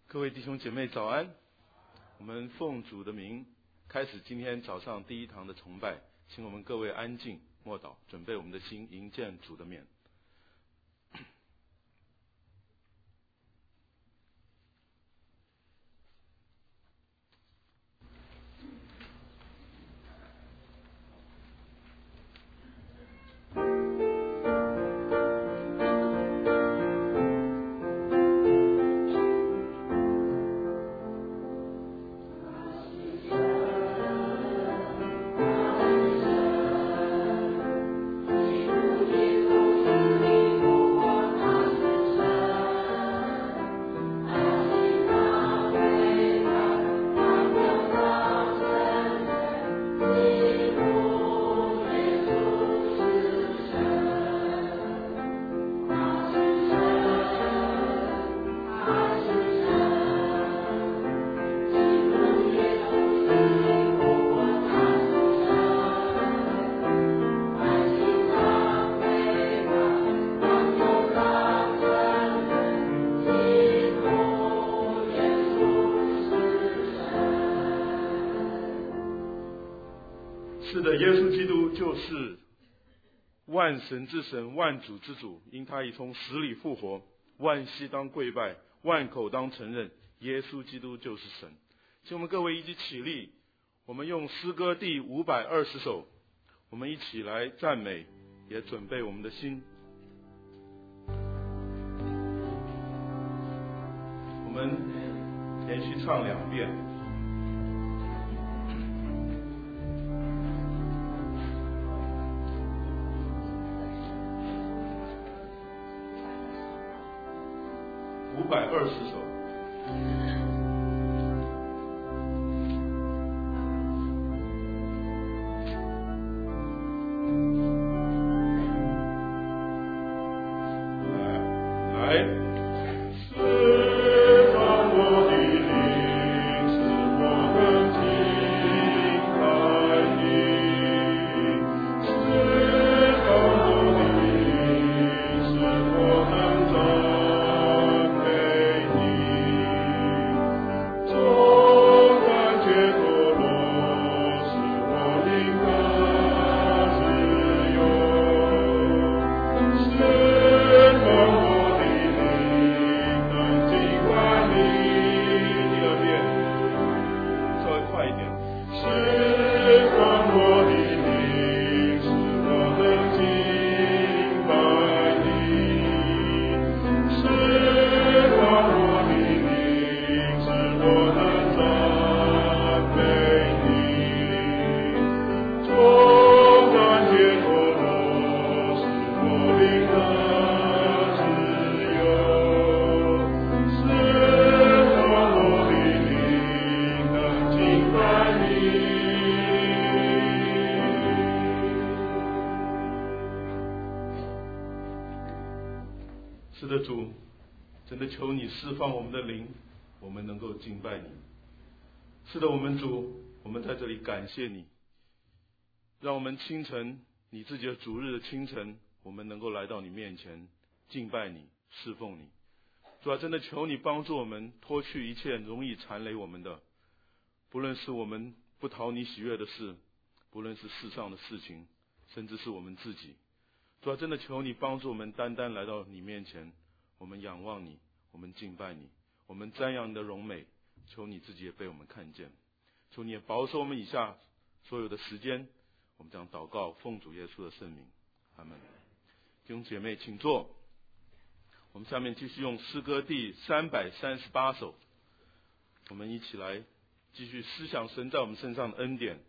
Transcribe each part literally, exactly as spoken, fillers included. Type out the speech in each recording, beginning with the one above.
各位弟兄姐妹早安，我们奉主的名开始今天早上第一堂的崇拜，请我们各位安静默祷，准备我们的心迎见主的面。是的，耶稣基督就是万神之神，万主之主，因他已从死里复活，万膝当跪拜，万口当承认，耶稣基督就是神。请我们各位一起起立，我们用诗歌第五百二十首，我们一起来赞美，也准备我们的心。我们连续唱两遍。五百二十首。是的，主，真的求你释放我们的灵，我们能够敬拜你。是的，我们主，我们在这里感谢你，让我们清晨你自己的主日的清晨，我们能够来到你面前敬拜你，侍奉你。主啊，真的求你帮助我们脱去一切容易缠累我们的，不论是我们不讨你喜悦的事，不论是世上的事情，甚至是我们自己。主啊，真的求你帮助我们单单来到你面前，我们仰望你，我们敬拜你，我们瞻仰你的荣美，求你自己也被我们看见，求你也保守我们以下所有的时间，我们将祷告奉主耶稣的圣名，阿们。弟兄姐妹请坐，我们下面继续用诗歌第三百三十八首，我们一起来继续思想神在我们身上的恩典。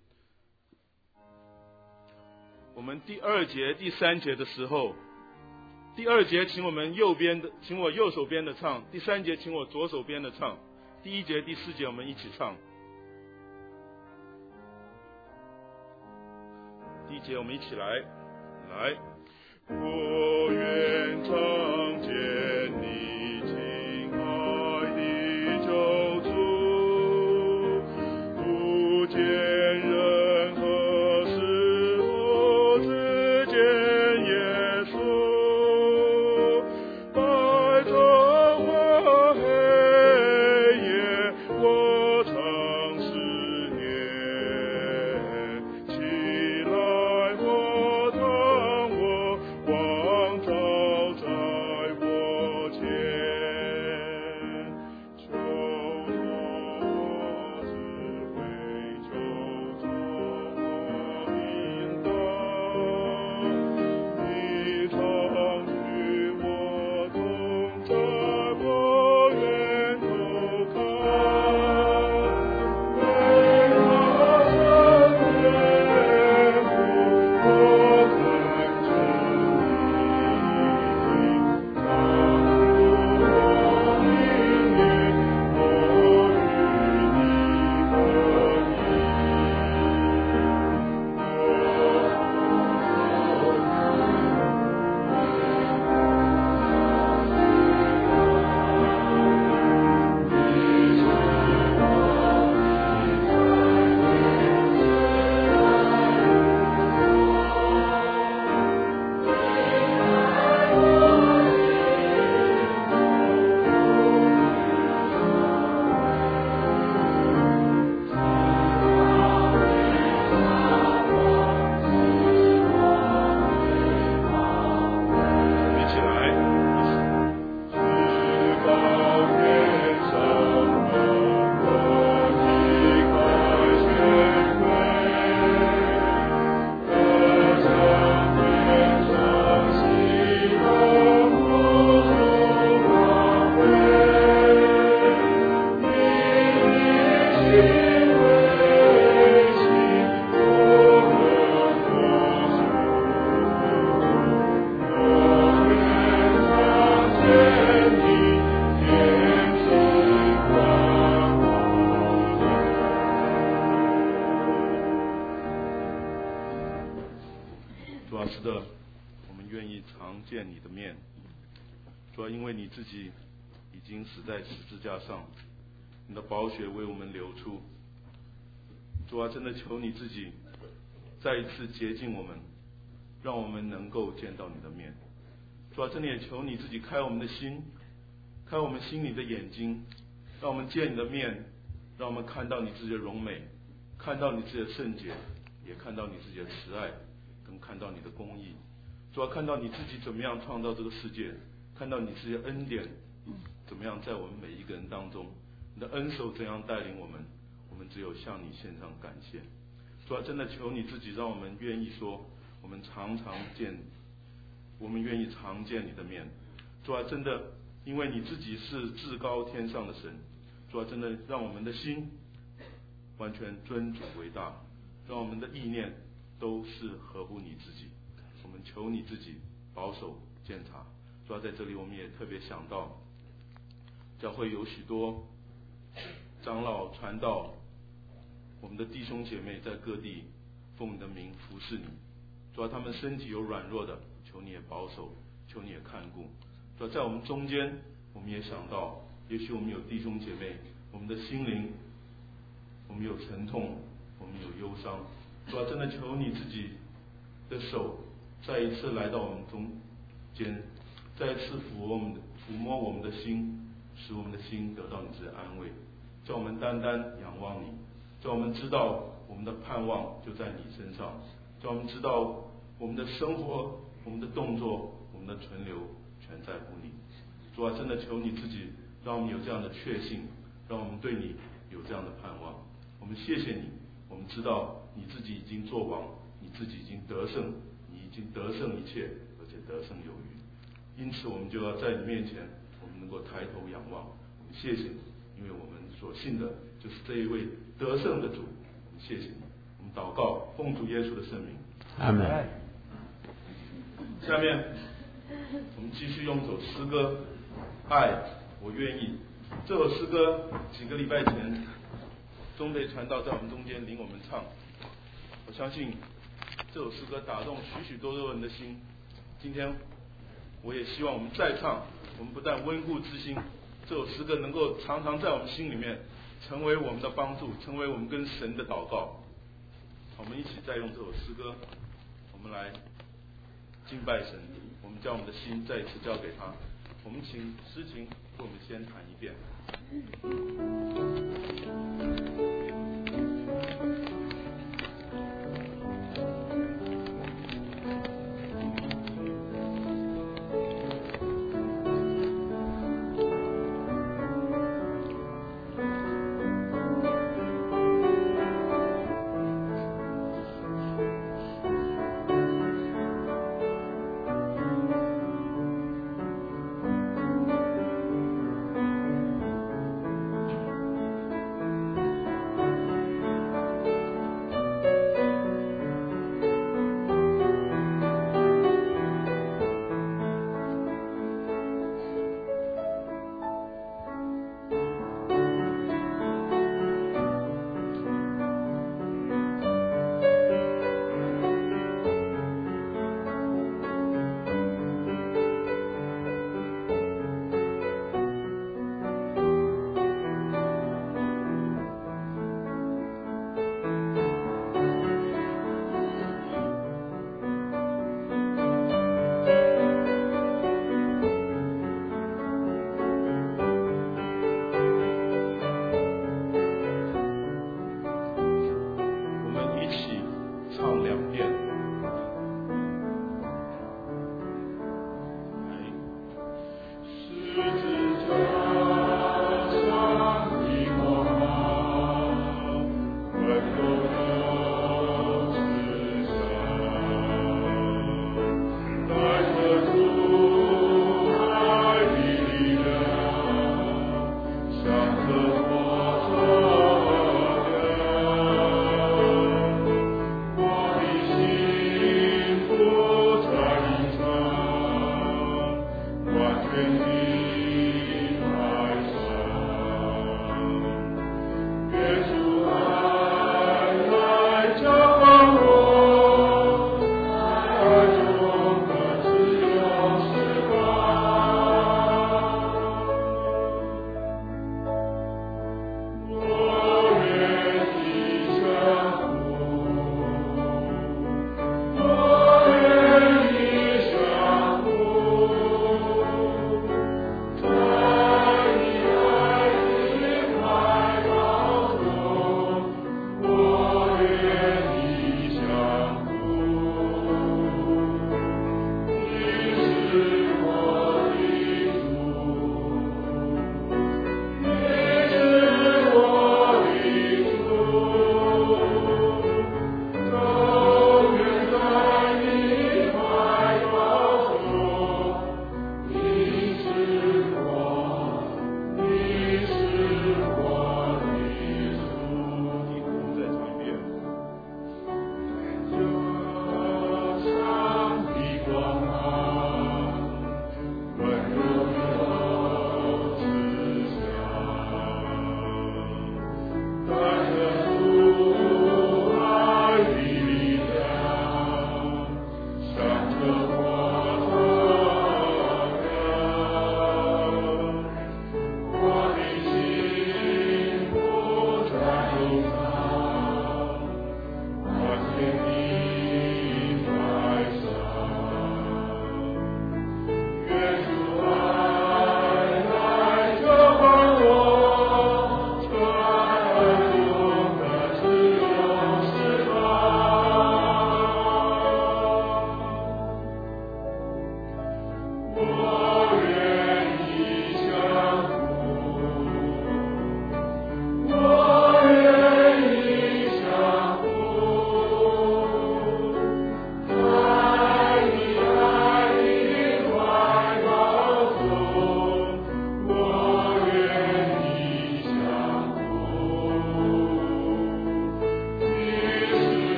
我们第二节第三节的时候，第二节请我们右边的，请我右手边的唱，第三节请我左手边的唱，第一节第四节我们一起唱。第一节我们一起来，来，我愿常见你亲爱的救主，不见任何时候只见耶稣，白昼或黑是的，我们愿意常见你的面。主啊，因为你自己已经死在十字架上，你的宝血为我们流出。主啊，真的求你自己再一次洁净我们，让我们能够见到你的面。主啊，真的也求你自己开我们的心，开我们心里的眼睛，让我们见你的面，让我们看到你自己的荣美，看到你自己的圣洁，也看到你自己的慈爱，更看到你的公义。主啊，看到你自己怎么样创造这个世界，看到你自己的恩典怎么样在我们每一个人当中，你的恩手怎样带领我们，我们只有向你献上感谢。主啊，真的求你自己让我们愿意说，我们常常见，我们愿意常见你的面。主啊，真的因为你自己是至高天上的神，主啊，真的让我们的心完全尊主为大，让我们的意念都是合乎你自己。我们求你自己保守监察。主啊，在这里我们也特别想到，教会有许多长老传道，我们的弟兄姐妹在各地奉你的名服侍你。主啊，他们身体有软弱的，求你也保守，求你也看顾。主啊，在我们中间，我们也想到，也许我们有弟兄姐妹，我们的心灵，我们有沉痛，我们有忧伤。主啊，真的求你自己的手再一次来到我们中间，再一次抚摸我们的抚摸我们的心，使我们的心得到你自己的安慰，叫我们单单仰望你，叫我们知道我们的盼望就在你身上，叫我们知道我们的生活、我们的动作、我们的存留全在乎你。主啊，真的求你自己让我们有这样的确信，让我们对你有这样的盼望。我们谢谢你，我们知道你自己已经作王，你自己已经得胜，你已经得胜一切，而且得胜有余。因此我们就要在你面前，我们能够抬头仰望。我们谢谢你，因为我们所信的就是这一位得胜的主。我们谢谢你，我们祷告奉主耶稣的圣名， 阿门。 下面我们继续用一首诗歌《爱我愿意》。这首诗歌几个礼拜前中培传道在我们中间领我们唱，我相信这首诗歌打动许许多多人的心。今天我也希望我们再唱，我们不但温故知新，这首诗歌能够常常在我们心里面成为我们的帮助，成为我们跟神的祷告。我们一起再用这首诗歌，我们来敬拜神，我们将我们的心再一次交给他。我们请诗琴为我们先弹一遍。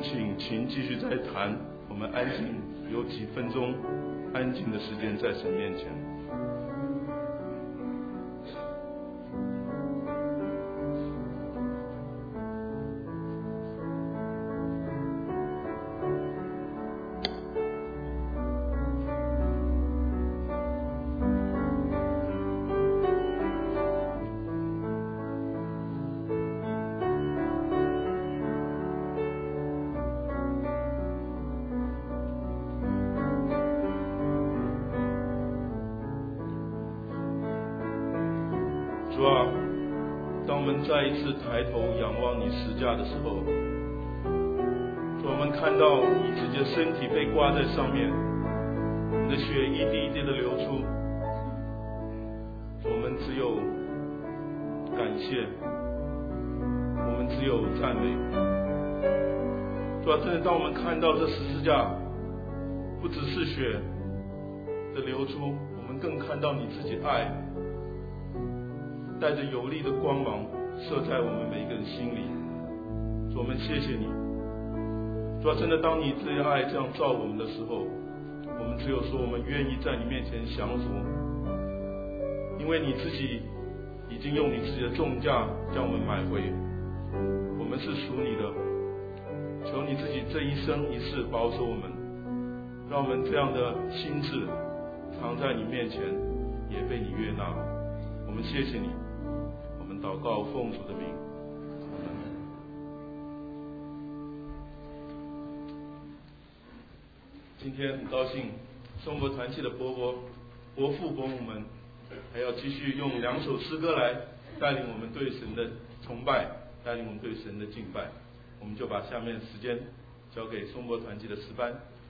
请琴继续再弹，我们安静有几分钟安静的时间在神面前。主啊，当我们再一次抬头仰望你十架的时候，主，我们看到你自己的身体被挂在上面，你的血一滴一滴的流出，我们只有感谢，我们只有赞美。主啊，真的，当我们看到这十字架不只是血的流出，我们更看到你自己爱带着有力的光芒射在我们每一个人心里。主，我们谢谢你。主啊，真的，当你这样爱这样照我们的时候，我们只有说我们愿意在你面前降服，因为你自己已经用你自己的重价将我们买回，我们是属你的。求你自己这一生一世保守我们，让我们这样的心志藏在你面前，也被你悦纳。我们谢谢你，我们祷告奉主的名。今天很高兴，颂钵团契的伯伯、伯父、伯母们还要继续用两首诗歌来带领我们对神的崇拜，带领我们对神的敬拜。我们就把下面时间交给颂钵团契的诗班。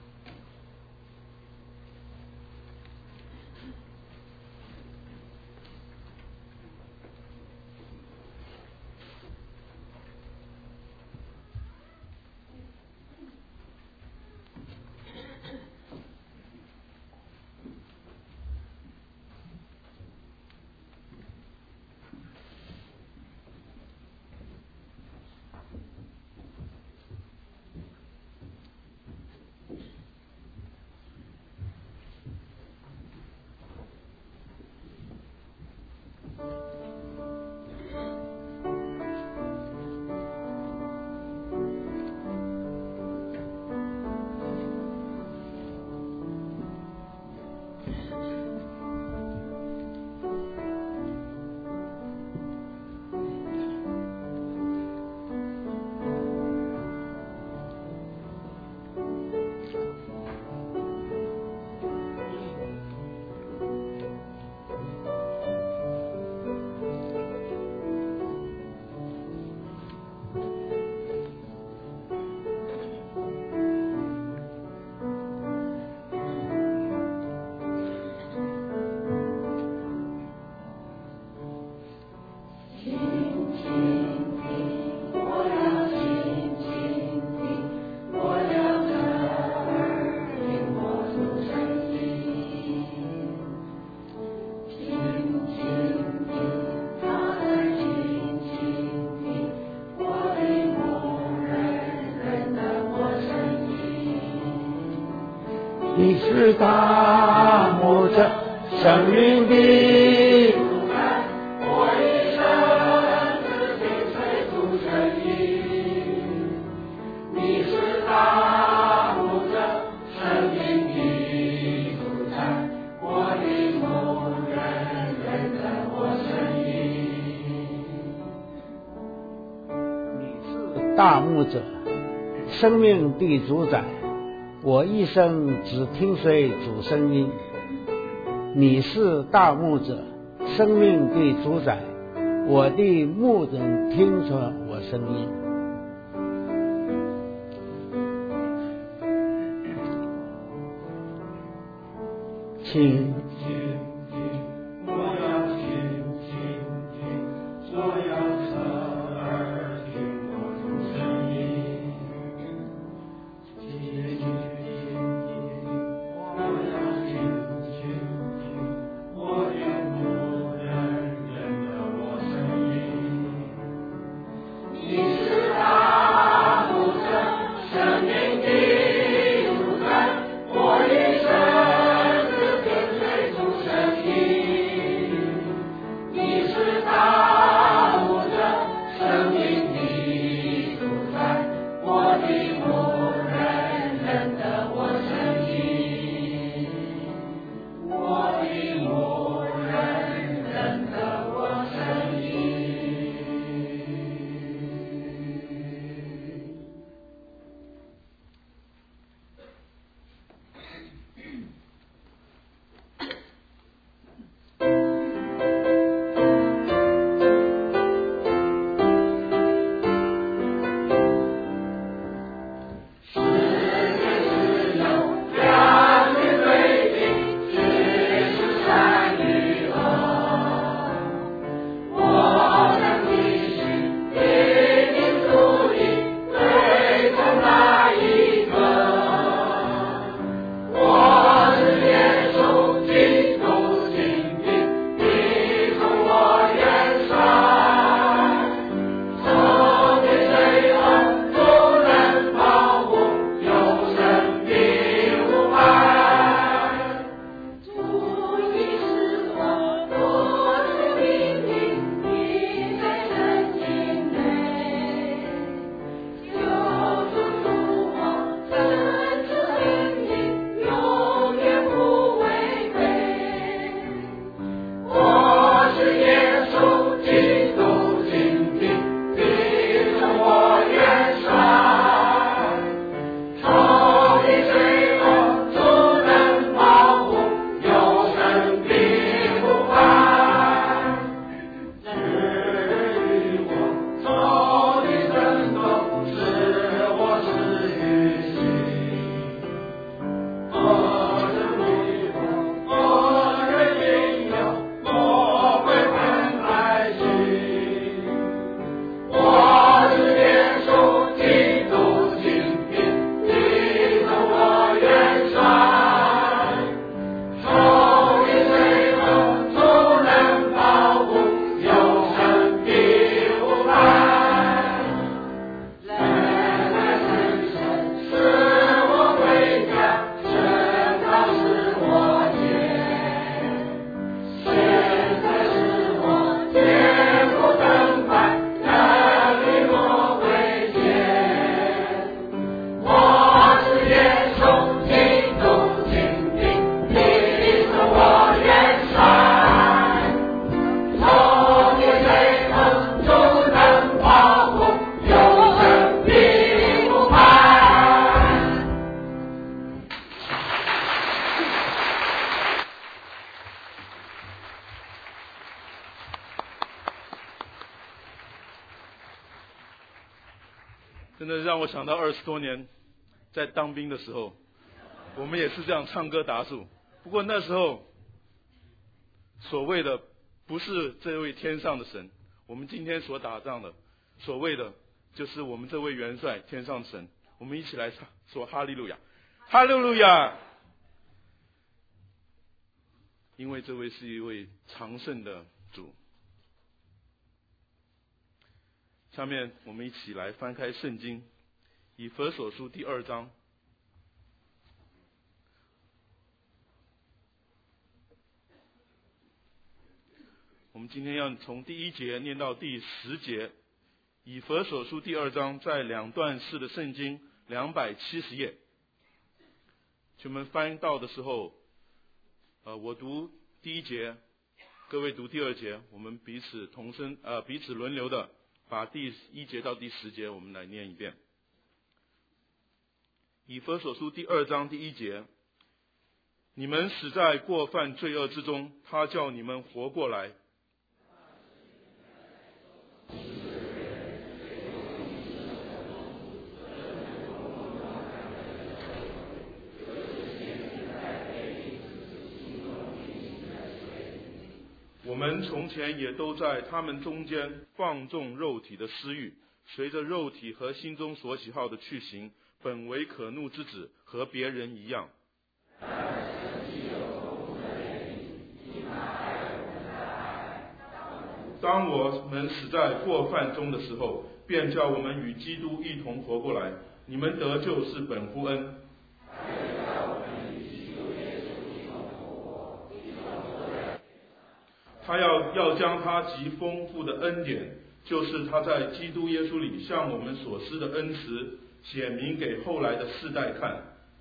你是大牧者，生命的主宰，我一生只跟随主声音。你是大牧者，生命的主宰，我的牧人认得我声音。你是大牧者，生命的主宰，我一生只听随主声音。你是大牧者，生命的主宰，我的牧人听从我声音。请你是大牧者，生真的让我想到二十多年在当兵的时候，我们也是这样唱歌打鼓。不过那时候所谓的不是这位天上的神，我们今天所打仗的所谓的就是我们这位元帅天上神。我们一起来唱说哈利路亚，哈利路亚！因为这位是一位长胜的主。下面我们一起来翻开圣经，以弗所书第二章。我们今天要从第一节念到第十节，以弗所书第二章，在两段式的圣经两百七十页。请我们翻到的时候，呃，我读第一节，各位读第二节，我们彼此同声，呃，彼此轮流的把第一节到第十节我们来念一遍。以弗所书第二章第一节，你们死在过犯罪恶之中，他叫你们活过来。我们从前也都在他们中间放纵肉体的私欲，随着肉体和心中所喜好的去行，本为可怒之子，和别人一样。当我们死在过犯中的时候，便叫我们与基督一同活过来。你们得救是本乎恩。他要要将他极丰富的恩典，就是他在基督耶稣里向我们所施的恩慈，显明给后来的世代看。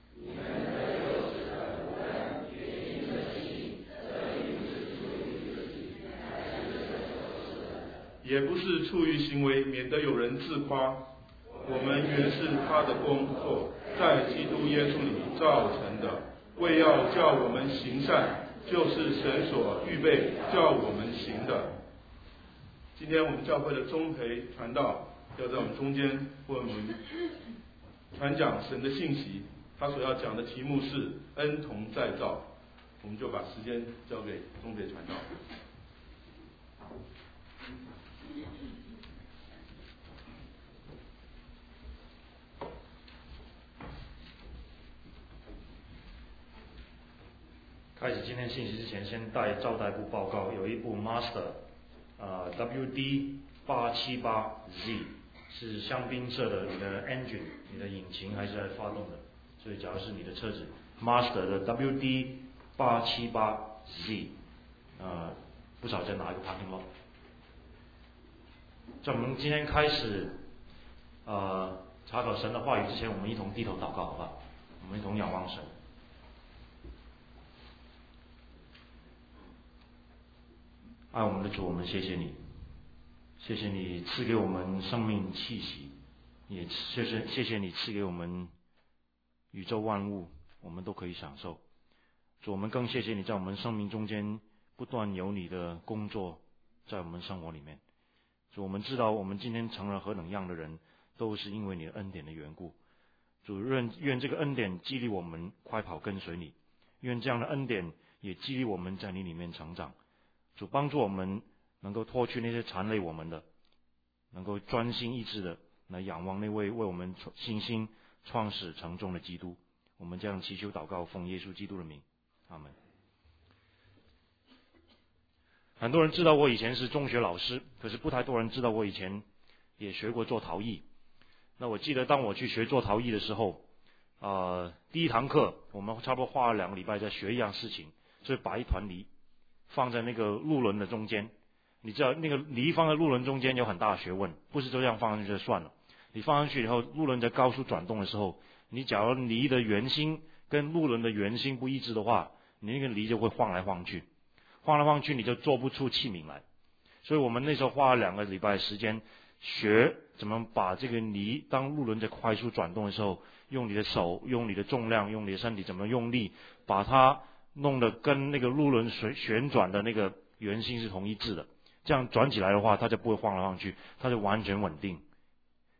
也不是出于行为，免得有人自夸。我们原是他的工作，在基督耶稣里造成的，为要叫我们行善，就是神所预备叫我们行的。今天我们教会的钟培传道要在我们中间为我们传讲神的信息，他所要讲的题目是恩同再造。我们就把时间交给钟培传道。 开始今天信息之前，先带招待部报告，有一部 Master， 呃 W D 八七八 Z 是香槟色的，你的 engine， 你的引擎还是在发动的，所以假如是你的车子 Master 的 W D 八七八 Z， 呃，不少在哪一个 parking lot。在我们今天开始呃查考神的话语之前，我们一同低头祷告，好吧？我们一同仰望神。爱我们的主，我们谢谢你，谢谢你赐给我们生命气息，也谢谢谢谢你赐给我们宇宙万物，我们都可以享受。主，我们更谢谢你在我们生命中间不断有你的工作在我们生活里面。主，我们知道我们今天成了何等样的人，都是因为你的恩典的缘故。主，愿愿这个恩典激励我们快跑跟随你，愿这样的恩典也激励我们在你里面成长。主，帮助我们能够脱去那些缠累我们的，能够专心意志的来仰望那位为我们信心创始成终的基督。我们这样祈求祷告，奉耶稣基督的名，阿们。很多人知道我以前是中学老师，可是不太多人知道我以前也学过做陶艺。那我记得当我去学做陶艺的时候，呃，第一堂课我们差不多花了两个礼拜在学一样事情，就是把一团泥放在那个路轮的中间。你知道那个泥放在路轮中间有很大的学问，不是就这样放上去就算了。你放上去以后，路轮在高速转动的时候，你假如泥的圆心跟路轮的圆心不一致的话，你那个泥就会晃来晃去，晃来晃去你就做不出器皿来。所以我们那时候花了两个礼拜时间学怎么把这个泥当路轮在快速转动的时候，用你的手，用你的重量，用你的身体怎么用力把它弄得跟那个路轮旋转的那个圆心是同一致的，这样转起来的话它就不会晃来晃去，它就完全稳定。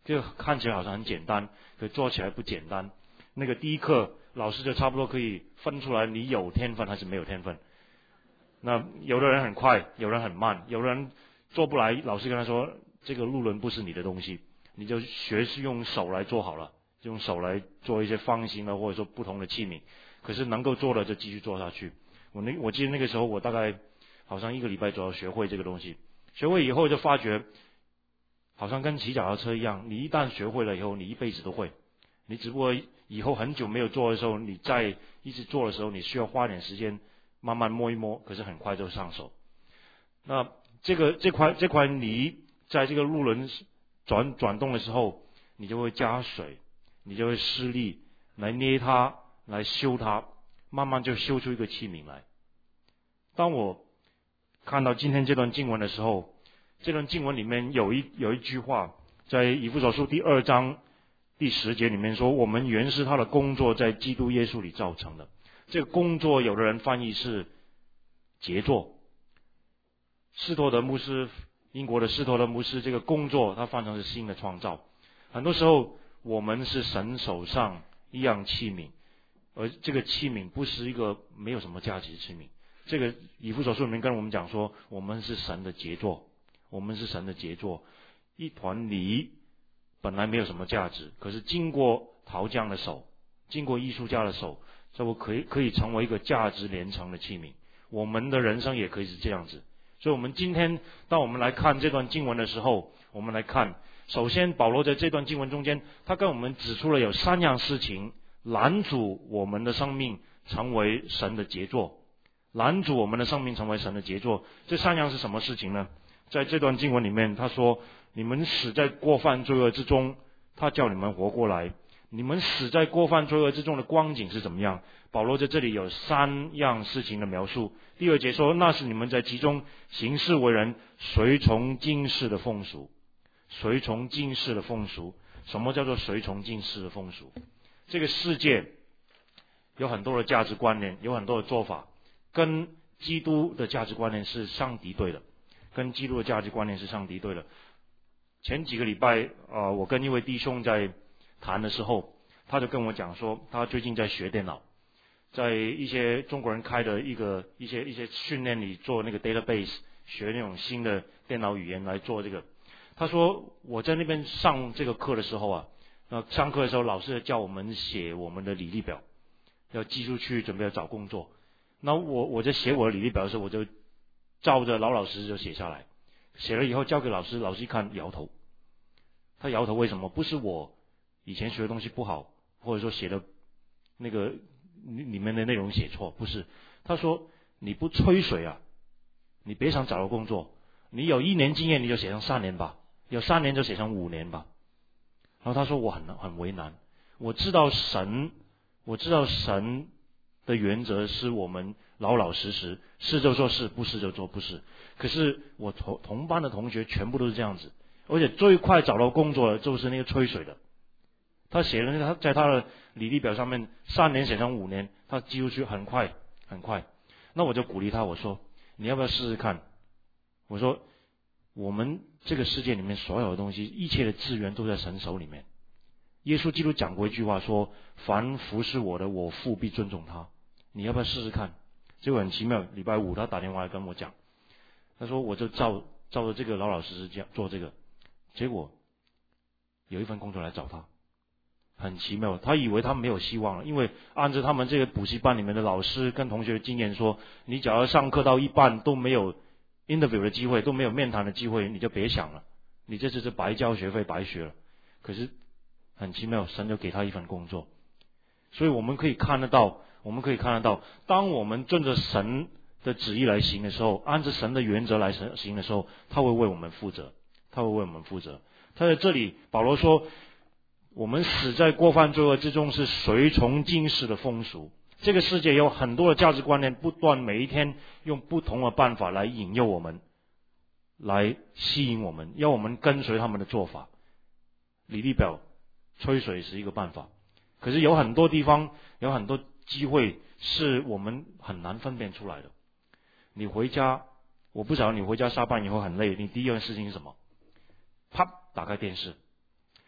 这个看起来好像很简单，可做起来不简单。那个第一课老师就差不多可以分出来你有天分还是没有天分。那有的人很快，有人很慢，有人做不来，老师跟他说这个路轮不是你的东西，你就学是用手来做好了，就用手来做一些方形的或者说不同的器皿。可是能够做的就继续做下去。我那我记得那个时候我大概好像一个礼拜左右学会这个东西，学会以后就发觉好像跟骑脚踏车一样，你一旦学会了以后，你一辈子都会。你只不过以后很久没有做的时候，你再一直做的时候，你需要花点时间慢慢摸一摸，可是很快就上手。那这个这块这块泥在这个路轮转转动的时候，你就会加水，你就会施力来捏它，来修它，慢慢就修出一个器皿来。当我看到今天这段经文的时候，这段经文里面有一有一句话，在以弗所书第二章第十节里面说，我们原是他的工作，在基督耶稣里造成的。这个工作有的人翻译是杰作，斯托德牧师，英国的斯托德牧师，这个工作他翻成是新的创造。很多时候我们是神手上一样器皿，而这个器皿不是一个没有什么价值的器皿。这个以弗所书里面跟我们讲说，我们是神的杰作，我们是神的杰作。一团泥本来没有什么价值，可是经过陶匠的手，经过艺术家的手，这可以可以成为一个价值连城的器皿。我们的人生也可以是这样子。所以我们今天当我们来看这段经文的时候，我们来看，首先保罗在这段经文中间，他跟我们指出了有三样事情拦阻我们的生命成为神的杰作，拦阻我们的生命成为神的杰作。这三样是什么事情呢？在这段经文里面他说，你们死在过犯罪恶之中，他叫你们活过来。你们死在过犯罪恶之中的光景是怎么样？保罗在这里有三样事情的描述。第二节说，那是你们在其中行事为人，随从今世的风俗。随从今世的风俗。什么叫做随从今世的风俗？这个世界有很多的价值观念，有很多的做法，跟基督的价值观念是相敌对的，跟基督的价值观念是相敌对的。前几个礼拜，呃，我跟一位弟兄在谈的时候，他就跟我讲说，他最近在学电脑，在一些中国人开的一个一些一些训练里做那个 database， 学那种新的电脑语言来做这个。他说我在那边上这个课的时候啊，那上课的时候老师叫我们写我们的履历表，要寄出去准备要找工作。那我我在写我的履历表的时候，我就照着老老实实就写下来，写了以后交给老师，老师一看摇头。他摇头为什么？不是我以前学的东西不好，或者说写的那个里面的内容写错，不是。他说你不吹水啊，你别想找到工作，你有一年经验你就写成三年吧，有三年就写成五年吧。然后他说我很很为难，我知道神，我知道神的原则是我们老老实实，是就做是，不是就做不是。可是我同同班的同学全部都是这样子，而且最快找到工作的就是那个吹水的。他写了那个，他在他的履历表上面三年写成五年，他寄出去很快很快。那我就鼓励他，我说你要不要试试看？我说我们这个世界里面所有的东西，一切的资源都在神手里面。耶稣基督讲过一句话说，凡服侍我的，我父必尊重他。你要不要试试看？结果很奇妙，礼拜五他打电话来跟我讲，他说我就照照着这个老老实实这样做这个，结果有一份工作来找他。很奇妙，他以为他没有希望了，因为按照他们这个补习班里面的老师跟同学的经验说，你假如上课到一半都没有 interview 的机会，都没有面谈的机会，你就别想了，你这次是白交学费白学了。可是很奇妙，神就给他一份工作。所以我们可以看得到，我们可以看得到，当我们遵着神的旨意来行的时候，按照神的原则来行的时候，他会为我们负责，他会为我们负责。他在这里保罗说，我们死在过犯罪恶之中，是随从今世的风俗。这个世界有很多的价值观念，不断每一天用不同的办法来引诱我们，来吸引我们，要我们跟随他们的做法。履历表吹水是一个办法，可是有很多地方，有很多机会是我们很难分辨出来的。你回家，我不晓得你回家下班以后很累，你第一件事情是什么？啪，打开电视。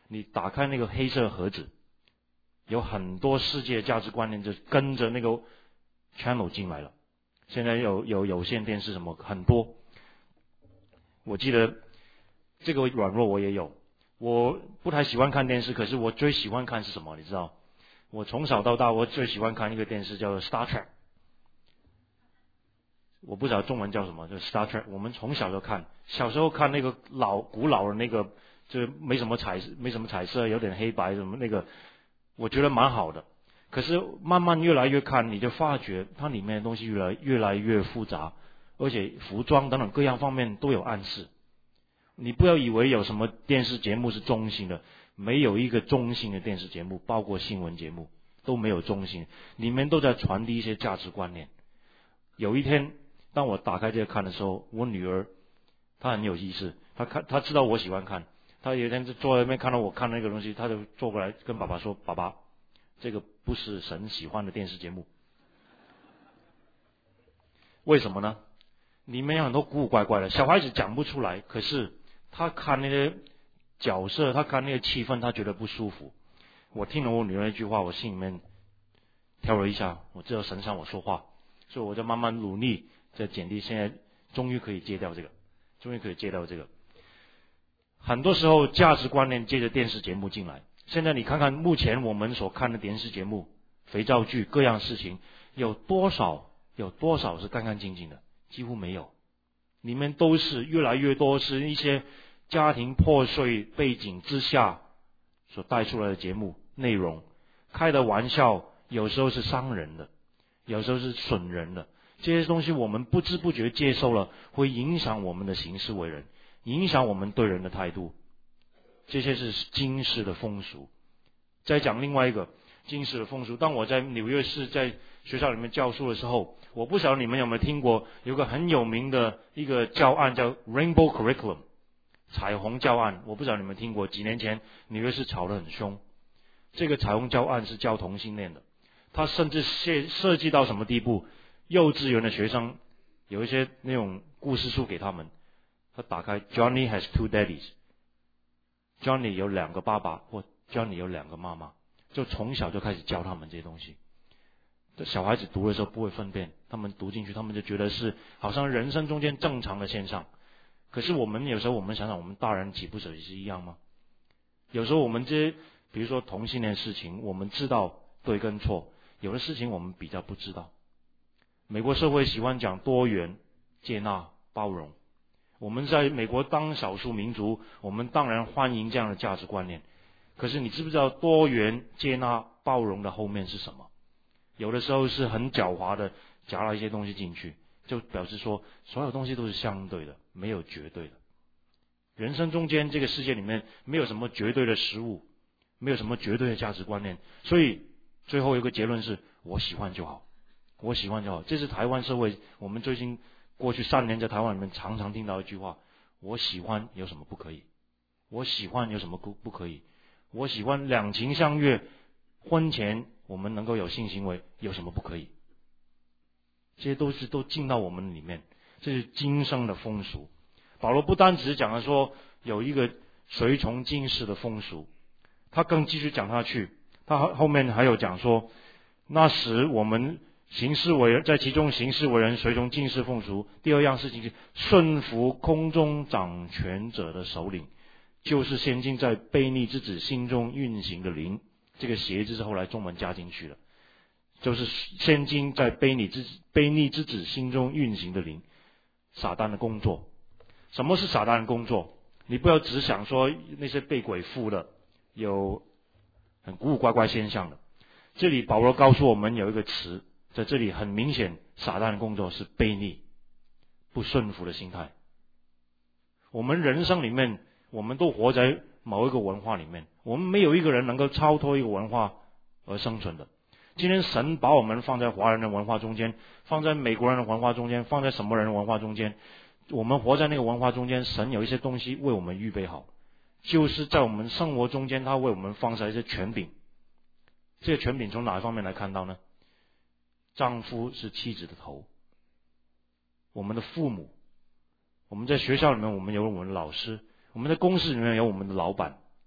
你打开那个黑色盒子，有很多世界价值观念就跟着那个 channel 进来了。现在有有有线电视什么很多，我记得这个软弱我也有。我不太喜欢看电视，可是我最喜欢看是什么？你知道？我从小到大我最喜欢看一个电视叫做 Star Trek， 我不知道中文叫什么，就 Star Trek。我们从小就看，小时候看那个老古老的那个，就没什么彩没什么彩色，有点黑白什么那个，我觉得蛮好的。可是慢慢越来越看，你就发觉它里面的东西越来越来越复杂，而且服装等等各样方面都有暗示。你不要以为有什么电视节目是中性的，没有一个中性的电视节目，包括新闻节目都没有中性，里面都在传递一些价值观念。有一天当我打开这个看的时候，我女儿她很有意思，她看她知道我喜欢看，她有一天就坐在那边看到我看那个东西，她就坐过来跟爸爸说，爸爸，这个不是神喜欢的电视节目。为什么呢？里面有很多古古怪怪的，小孩子讲不出来，可是他看那些角色，他看那个气氛，他觉得不舒服。我听了我女儿一句话，我心里面跳了一下，我知道神向我说话，所以我在慢慢努力在减低，现在终于可以戒掉这个，终于可以戒掉这个。很多时候价值观念借着电视节目进来，现在你看看目前我们所看的电视节目、肥皂剧各样事情，有多少有多少是干干净净的？几乎没有，里面都是越来越多是一些家庭破碎背景之下所带出来的节目内容，开的玩笑有时候是伤人的，有时候是损人的，这些东西我们不知不觉接受了，会影响我们的行事为人，影响我们对人的态度。这些是今世的风俗。再讲另外一个今世的风俗，当我在纽约市在学校里面教书的时候，我不晓得你们有没有听过，有个很有名的一个教案叫 Rainbow Curriculum， 彩虹教案，我不知道你们听过。几年前纽约市吵得很凶，这个彩虹教案是教同性恋的，它甚至涉及到什么地步？幼稚园的学生有一些那种故事书给他们，他打开 Johnny has two daddies， Johnny 有两个爸爸，或 Johnny 有两个妈妈，就从小就开始教他们这些东西。小孩子读的时候不会分辨，他们读进去，他们就觉得是好像人生中间正常的现象。可是我们有时候我们想想，我们大人岂不是也是一样吗？有时候我们这些比如说同性恋事情，我们知道对跟错，有的事情我们比较不知道。美国社会喜欢讲多元、接纳、包容，我们在美国当少数民族，我们当然欢迎这样的价值观念。可是你知不知道多元、接纳、包容的后面是什么？有的时候是很狡猾的夹了一些东西进去，就表示说所有东西都是相对的，没有绝对的。人生中间这个世界里面没有什么绝对的事物，没有什么绝对的价值观念，所以最后有个结论是我喜欢就好，我喜欢就好。这是台湾社会我们最近过去三年在台湾里面常常听到一句话，我喜欢有什么不可以？我喜欢有什么不不可以？我喜欢两情相悦，婚前我们能够有性行为，有什么不可以？这些都是都进到我们里面，这是今生的风俗。保罗不单只是讲了说有一个随从今世的风俗，他更继续讲下去，他后面还有讲说，那时我们行事为人，在其中行事为人随从今世风俗。第二样事情是顺服空中掌权者的首领，就是现今在悖逆之子心中运行的灵。这个邪字是后来中文加进去了，就是现今在悖逆之悖逆之子心中运行的灵，撒旦的工作。什么是撒旦的工作？你不要只想说那些被鬼附的，有很古古怪怪现象的。这里保罗告诉我们有一个词，在这里很明显，撒旦的工作是悖逆、不顺服的心态。我们人生里面，我们都活在某一个文化里面，我们没有一个人能够超脱一个文化而生存的。今天神把我们放在华人的文化中间，放在美国人的文化中间，放在什么人的文化中间，我们活在那个文化中间，神有一些东西为我们预备好，就是在我们生活中间他为我们放下一些权柄。这些权柄从哪一方面来看到呢？丈夫是妻子的头，我们的父母，我们在学校里面我们有我们的老师，我们在公司里面有我们的老板，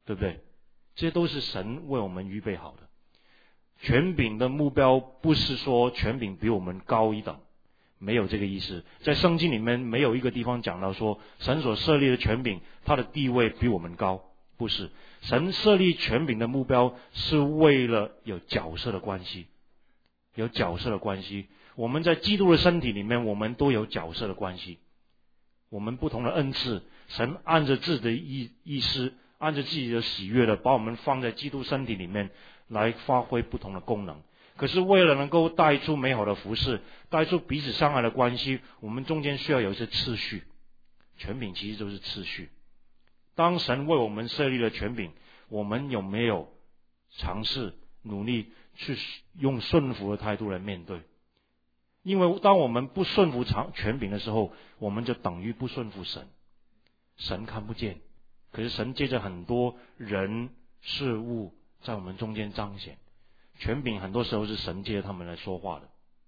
对不对？这些都是神为我们预备好的。权柄的目标不是说权柄比我们高一等，没有这个意思。在圣经里面没有一个地方讲到说神所设立的权柄他的地位比我们高，不是。神设立权柄的目标是为了有角色的关系，有角色的关系。我们在基督的身体里面，我们都有角色的关系。我们不同的恩赐，神按着自己的意意思，按着自己的喜悦的，把我们放在基督身体里面来发挥不同的功能。可是为了能够带出美好的服事，带出彼此相爱的关系，我们中间需要有一些次序。权柄其实都是次序。当神为我们设立了权柄，我们有没有尝试努力去用顺服的态度来面对？因为当我们不顺服权柄的时候，我们就等于不顺服神。神看不见，可是神借着很多人事物在我们中间彰显。权柄很多时候是神借着他们来说话的。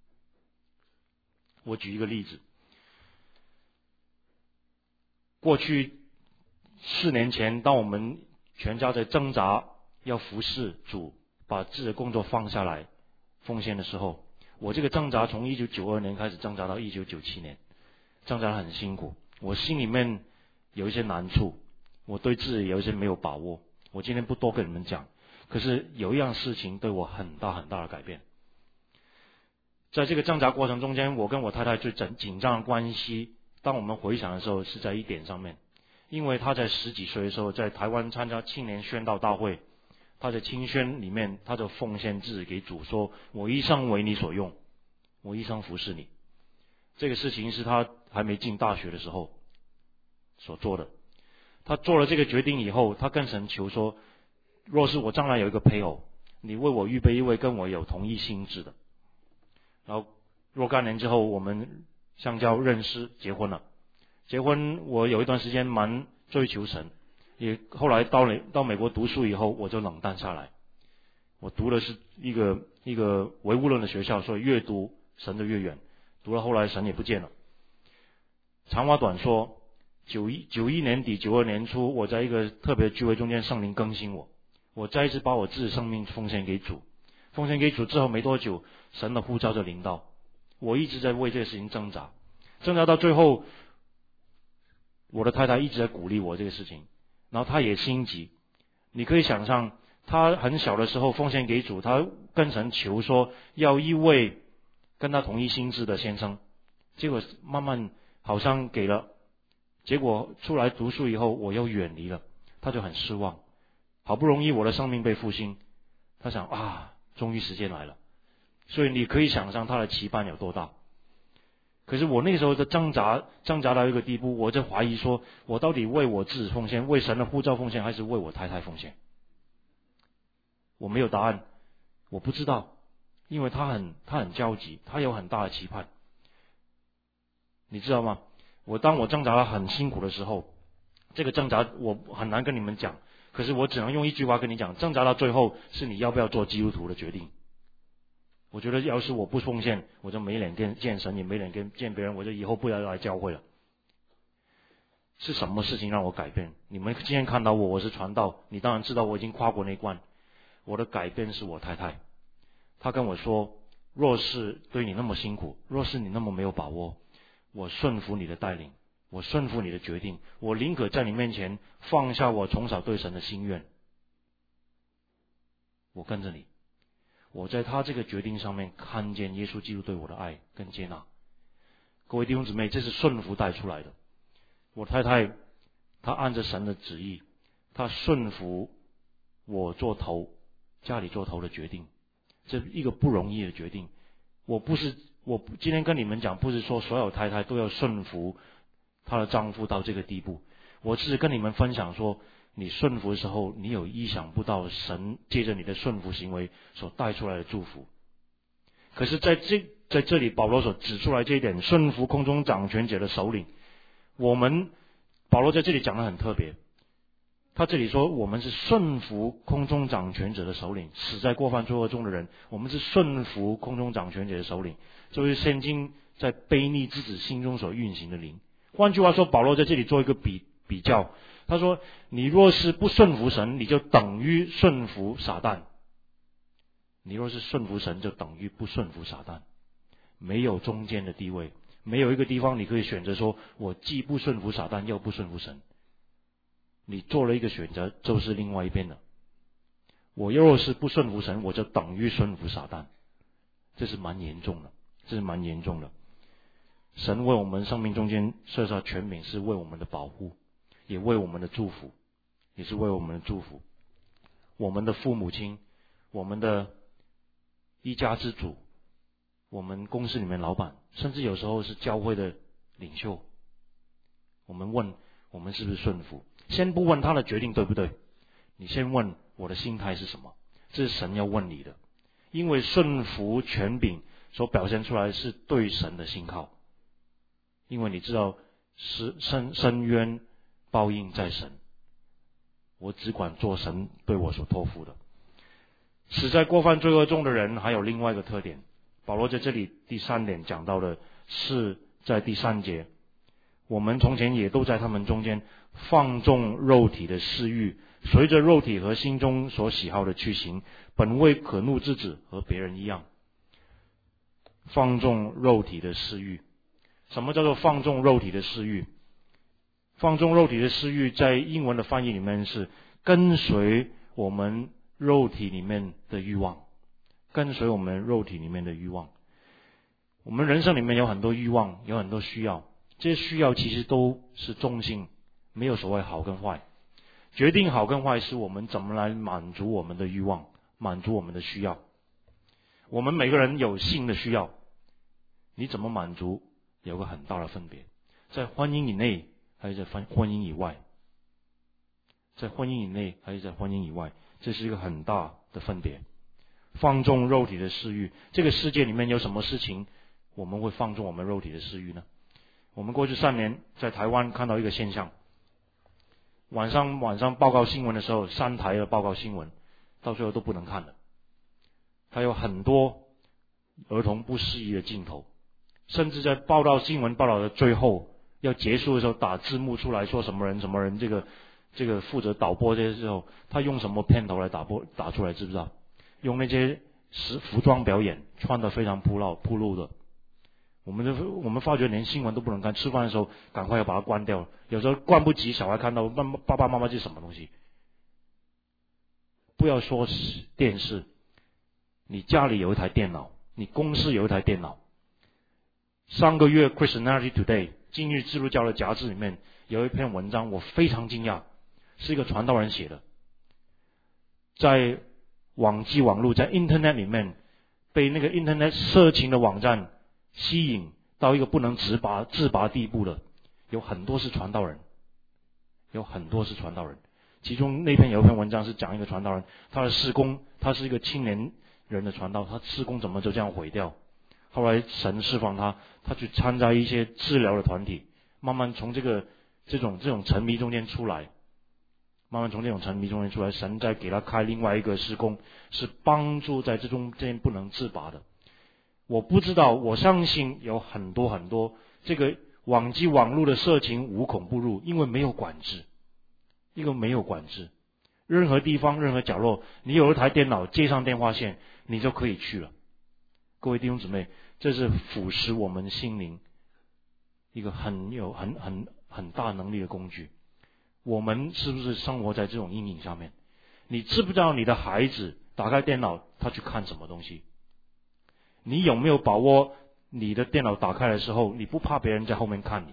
我举一个例子，过去四年前，当我们全家在挣扎要服侍主，把自己的工作放下来奉献的时候，我这个挣扎从一九九二年开始挣扎到一九九七年，挣扎得很辛苦，我心里面有一些难处，我对自己有一些没有把握，我今天不多跟你们讲。可是有一样事情对我很大很大的改变。在这个挣扎过程中间，我跟我太太最紧张的关系，当我们回想的时候是在一点上面。因为他在十几岁的时候在台湾参加青年宣道大会，他在青宣里面他就奉献自己给主，说我一生为你所用，我一生服侍你。这个事情是他还没进大学的时候所做的。他做了这个决定以后，他跟神求说，若是我将来有一个配偶，你为我预备一位跟我有同一心志的。然后若干年之后，我们相交认识结婚了。结婚我有一段时间蛮追求神，也后来到了到美国读书以后，我就冷淡下来。我读的是一个一个唯物论的学校，所以越读神就越远，读了后来神也不见了。长话短说，九一九一年底九二年初，我在一个特别聚会中间，圣灵更新我，我再一次把我自己生命奉献给主。奉献给主之后没多久，神的呼召就临到，我一直在为这个事情挣扎，挣扎到最后，我的太太一直在鼓励我这个事情，然后她也心急。你可以想象，她很小的时候奉献给主，她跟神求说要一位跟她同一心志的先生，结果慢慢好像给了，结果出来读书以后我又远离了，她就很失望。好不容易我的生命被复兴，她想啊，终于时间来了。所以你可以想象她的期盼有多大。可是我那时候的挣扎挣扎到一个地步，我就怀疑说，我到底为我自己奉献，为神的呼召奉献，还是为我太太奉献？我没有答案，我不知道，因为他很他很焦急，他有很大的期盼，你知道吗？我当我挣扎得很辛苦的时候，这个挣扎我很难跟你们讲，可是我只能用一句话跟你讲，挣扎到最后是你要不要做基督徒的决定。我觉得要是我不奉献，我就没脸见见神，也没脸跟见别人，我就以后不要来教会了。是什么事情让我改变？你们今天看到我，我是传道，你当然知道我已经跨过那一关。我的改变是我太太，她跟我说，若是对你那么辛苦，若是你那么没有把握，我顺服你的带领，我顺服你的决定，我宁可在你面前放下我从小对神的心愿，我跟着你。我在他这个决定上面看见耶稣基督对我的爱跟接纳。各位弟兄姊妹，这是顺服带出来的。我太太她按着神的旨意，她顺服我做头，家里做头的决定，这一个不容易的决定。我不是我今天跟你们讲，不是说所有太太都要顺服她的丈夫到这个地步，我只是跟你们分享说，你顺服的时候，你有意想不到神借着你的顺服行为所带出来的祝福。可是在这在这里保罗所指出来这一点，顺服空中掌权者的首领，我们保罗在这里讲得很特别，他这里说我们是顺服空中掌权者的首领，死在过犯罪恶中的人，我们是顺服空中掌权者的首领，就是现今在悖逆之子心中所运行的灵。换句话说，保罗在这里做一个比比较， 他说你若是不顺服神，你就等于顺服撒旦。你若是顺服神，就等于不顺服撒旦，没有中间的地位，没有一个地方你可以选择说我既不顺服撒旦又不顺服神。你做了一个选择就是另外一边的。我若是不顺服神，我就等于顺服撒旦。这是蛮严重的，这是蛮严重的。神为我们生命中间设下权柄，是为我们的保护，也为我们的祝福，也是为我们的祝福。我们的父母亲，我们的一家之主，我们公司里面老板，甚至有时候是教会的领袖，我们问我们是不是顺服？先不问他的决定对不对，你先问我的心态是什么？这是神要问你的。因为顺服权柄所表现出来是对神的信靠，因为你知道是深深渊报应在神，我只管做神对我所托付的。死在过犯罪恶中的人还有另外一个特点，保罗在这里第三点讲到的是在第三节，我们从前也都在他们中间放纵肉体的私欲，随着肉体和心中所喜好的去行，本为可怒之子，和别人一样。放纵肉体的私欲，什么叫做放纵肉体的私欲？放纵肉体的私欲在英文的翻译里面是跟随我们肉体里面的欲望，跟随我们肉体里面的欲望。我们人生里面有很多欲望，有很多需要，这些需要其实都是中性，没有所谓好跟坏。决定好跟坏是我们怎么来满足我们的欲望，满足我们的需要。我们每个人有性的需要，你怎么满足有个很大的分别，在婚姻以内还是在婚姻以外，在婚姻以内还是在婚姻以外，这是一个很大的分别。放纵肉体的私欲，这个世界里面有什么事情我们会放纵我们肉体的私欲呢？我们过去三年在台湾看到一个现象，晚上晚上报告新闻的时候，三台的报告新闻到最后都不能看了，还有很多儿童不适宜的镜头，甚至在报道新闻报道的最后要结束的时候打字幕出来说什么人什么人，这个这个负责导播这些时候，他用什么片头来打播打出来，知不知道？用那些服装表演，穿得非常暴露暴露的。我们就我们发觉连新闻都不能看，吃饭的时候赶快要把它关掉，有时候关不及小孩看到，爸爸妈妈这是什么东西？不要说电视，你家里有一台电脑，你公司有一台电脑。上个月 Christianity Today 今日基督教的杂志里面有一篇文章，我非常惊讶，是一个传道人写的，在网际网络在 Internet 里面被那个 Internet 色情的网站吸引到一个不能自拔自拔地步的，有很多是传道人，有很多是传道人。其中那篇有一篇文章是讲一个传道人，他的事工，他是一个青年人的传道，他事工怎么就这样毁掉？后来神释放他，他去参加一些治疗的团体，慢慢从这个这种这种沉迷中间出来，慢慢从这种沉迷中间出来，神再给他开另外一个事工，是帮助在这中间不能自拔的。我不知道，我相信有很多很多这个网际网络的色情无孔不入，因为没有管制，一个没有管制，任何地方任何角落，你有一台电脑接上电话线，你就可以去了。各位弟兄姊妹，这是腐蚀我们心灵一个很有很很很大能力的工具。我们是不是生活在这种阴影下面？你知不知道你的孩子打开电脑他去看什么东西？你有没有把握你的电脑打开的时候，你不怕别人在后面看你？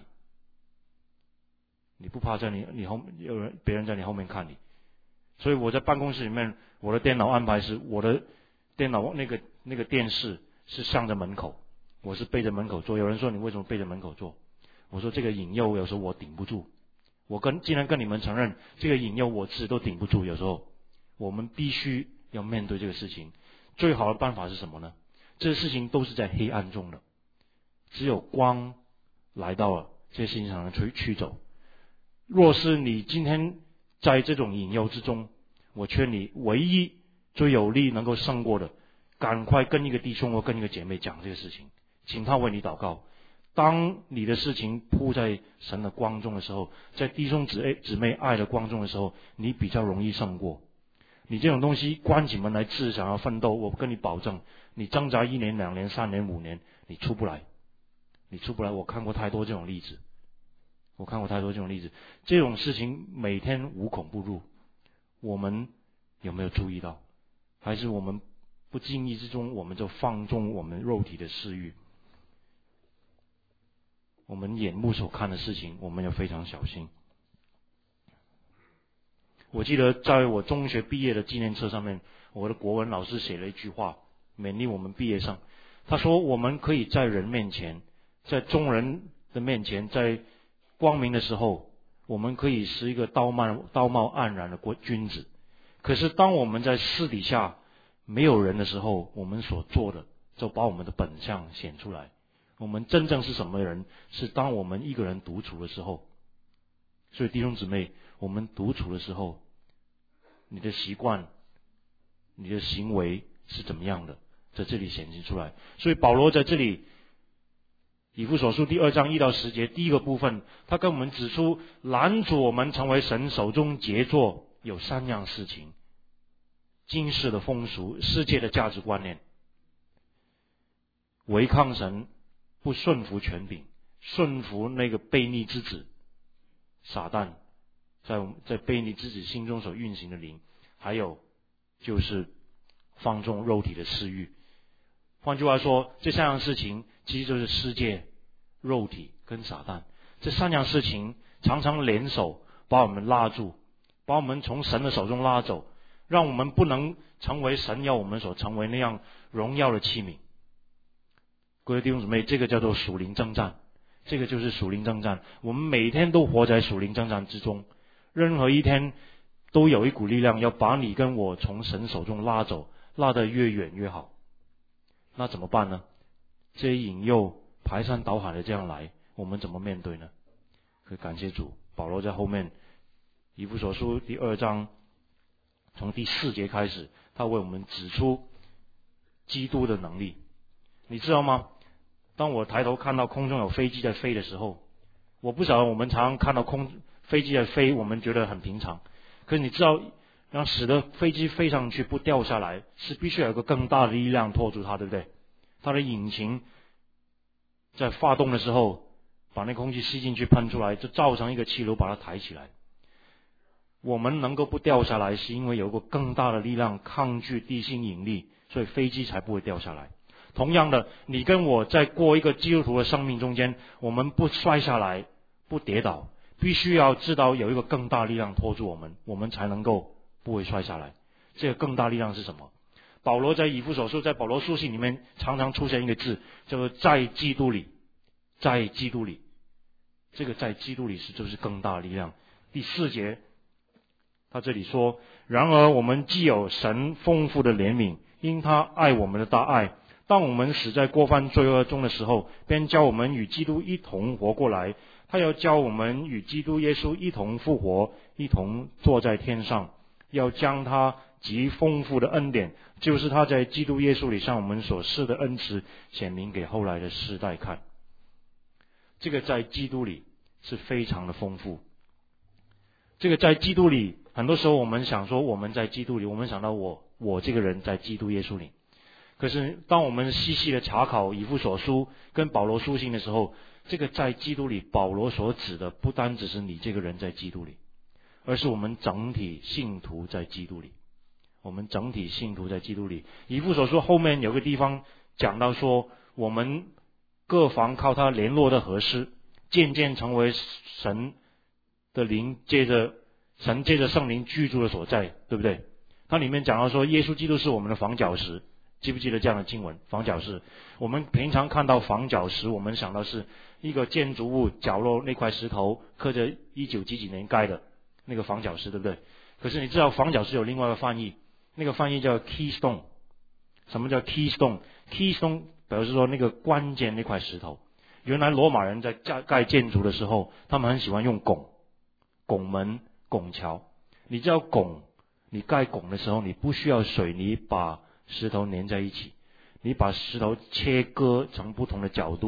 你不怕在你你后有人别人在你后面看你？所以我在办公室里面，我的电脑安排是，我的电脑那个那个电视是向着门口，我是背着门口坐。有人说你为什么背着门口坐？我说这个引诱有时候我顶不住，我跟既然跟你们承认这个引诱我自己都顶不住，有时候我们必须要面对这个事情。最好的办法是什么呢？这些事情都是在黑暗中的，只有光来到了，这些事情才能驱驱走。若是你今天在这种引诱之中，我劝你唯一最有力能够胜过的，赶快跟一个弟兄或跟一个姐妹讲这个事情，请他为你祷告， 当你的事情铺在神的光中的时候，在弟兄姊妹姊妹爱的光中的时候，你比较容易胜过。你这种东西关起门来自想要奋斗，我跟你保证，你挣扎一年、两年、三年、五年，你出不来，你出不来。我看过太多这种例子，我看过太多这种例子，这种事情每天无孔不入。我们有没有注意到？还是我们不经意之中，我们就放纵我们肉体的私欲？我们眼目所看的事情，我们要非常小心。我记得在我中学毕业的纪念册上面，我的国文老师写了一句话，勉励我们毕业生。他说，我们可以在人面前，在众人的面前，在光明的时候，我们可以是一个道貌道貌岸然的君子。可是当我们在私底下没有人的时候，我们所做的就把我们的本相显出来。我们真正是什么人，是当我们一个人独处的时候。所以弟兄姊妹，我们独处的时候，你的习惯、你的行为是怎么样的，在这里显示出来。所以保罗在这里以弗所书第二章一到十节第一个部分，他跟我们指出，拦阻我们成为神手中杰作有三样事情：今世的风俗、世界的价值观念、违抗神、不顺服权柄、顺服那个悖逆之子撒旦在在悖逆之子心中所运行的灵，还有就是放纵肉体的私欲。换句话说，这三样事情其实就是世界、肉体跟撒旦。这三样事情常常联手把我们拉住，把我们从神的手中拉走，让我们不能成为神要我们所成为那样荣耀的器皿。各位弟兄姊妹，这个叫做属灵征战，这个就是属灵征战。我们每天都活在属灵征战之中，任何一天都有一股力量要把你跟我从神手中拉走，拉得越远越好。那怎么办呢？这些引诱排山倒海的这样来，我们怎么面对呢？可以感谢主，保罗在后面以弗所书第二章从第四节开始，他为我们指出基督的能力。你知道吗？当我抬头看到空中有飞机在飞的时候，我不晓得我们常常看到空飞机在飞，我们觉得很平常。可是你知道，让使得飞机飞上去不掉下来，是必须有一个更大的力量拖住它，对不对？它的引擎在发动的时候，把那空气吸进去喷出来，就造成一个气流把它抬起来。我们能够不掉下来，是因为有一个更大的力量抗拒地心引力，所以飞机才不会掉下来。同样的，你跟我在过一个基督徒的生命中间，我们不摔下来，不跌倒，必须要知道有一个更大力量拖住我们，我们才能够不会摔下来。这个更大力量是什么？保罗在以弗所书，在保罗书信里面常常出现一个字，叫做在基督里，在基督里。这个在基督里是就是更大的力量。第四节他这里说，然而我们既有神丰富的怜悯，因他爱我们的大爱，当我们死在过犯罪恶中的时候，便叫我们与基督一同活过来。他要教我们与基督耶稣一同复活，一同坐在天上，要将他极丰富的恩典，就是他在基督耶稣里向我们所施的恩慈，显明给后来的世代看。这个在基督里是非常的丰富。这个在基督里，很多时候我们想说我们在基督里，我们想到我我这个人在基督耶稣里。可是当我们细细的查考以弗所书跟保罗书信的时候，这个在基督里保罗所指的不单只是你这个人在基督里，而是我们整体信徒在基督里。我们整体信徒在基督里。以弗所书后面有个地方讲到说，我们各房靠他联络的合适，渐渐成为神的灵借着神借着圣灵居住的所在，对不对？它里面讲到说，耶稣基督是我们的房角石。记不记得这样的经文？房角石，我们平常看到房角石，我们想到是一个建筑物角落那块石头刻着一九几几年盖的那个房角石，对不对？可是你知道房角石有另外一个翻译，那个翻译叫 keystone。 什么叫 keystone？ keystone 表示说那个关键那块石头。原来罗马人在盖建筑的时候，他们很喜欢用拱、拱门、拱桥。你知道拱，你盖拱的时候，你不需要水泥把石头粘在一起，你把石头切割成不同的角度，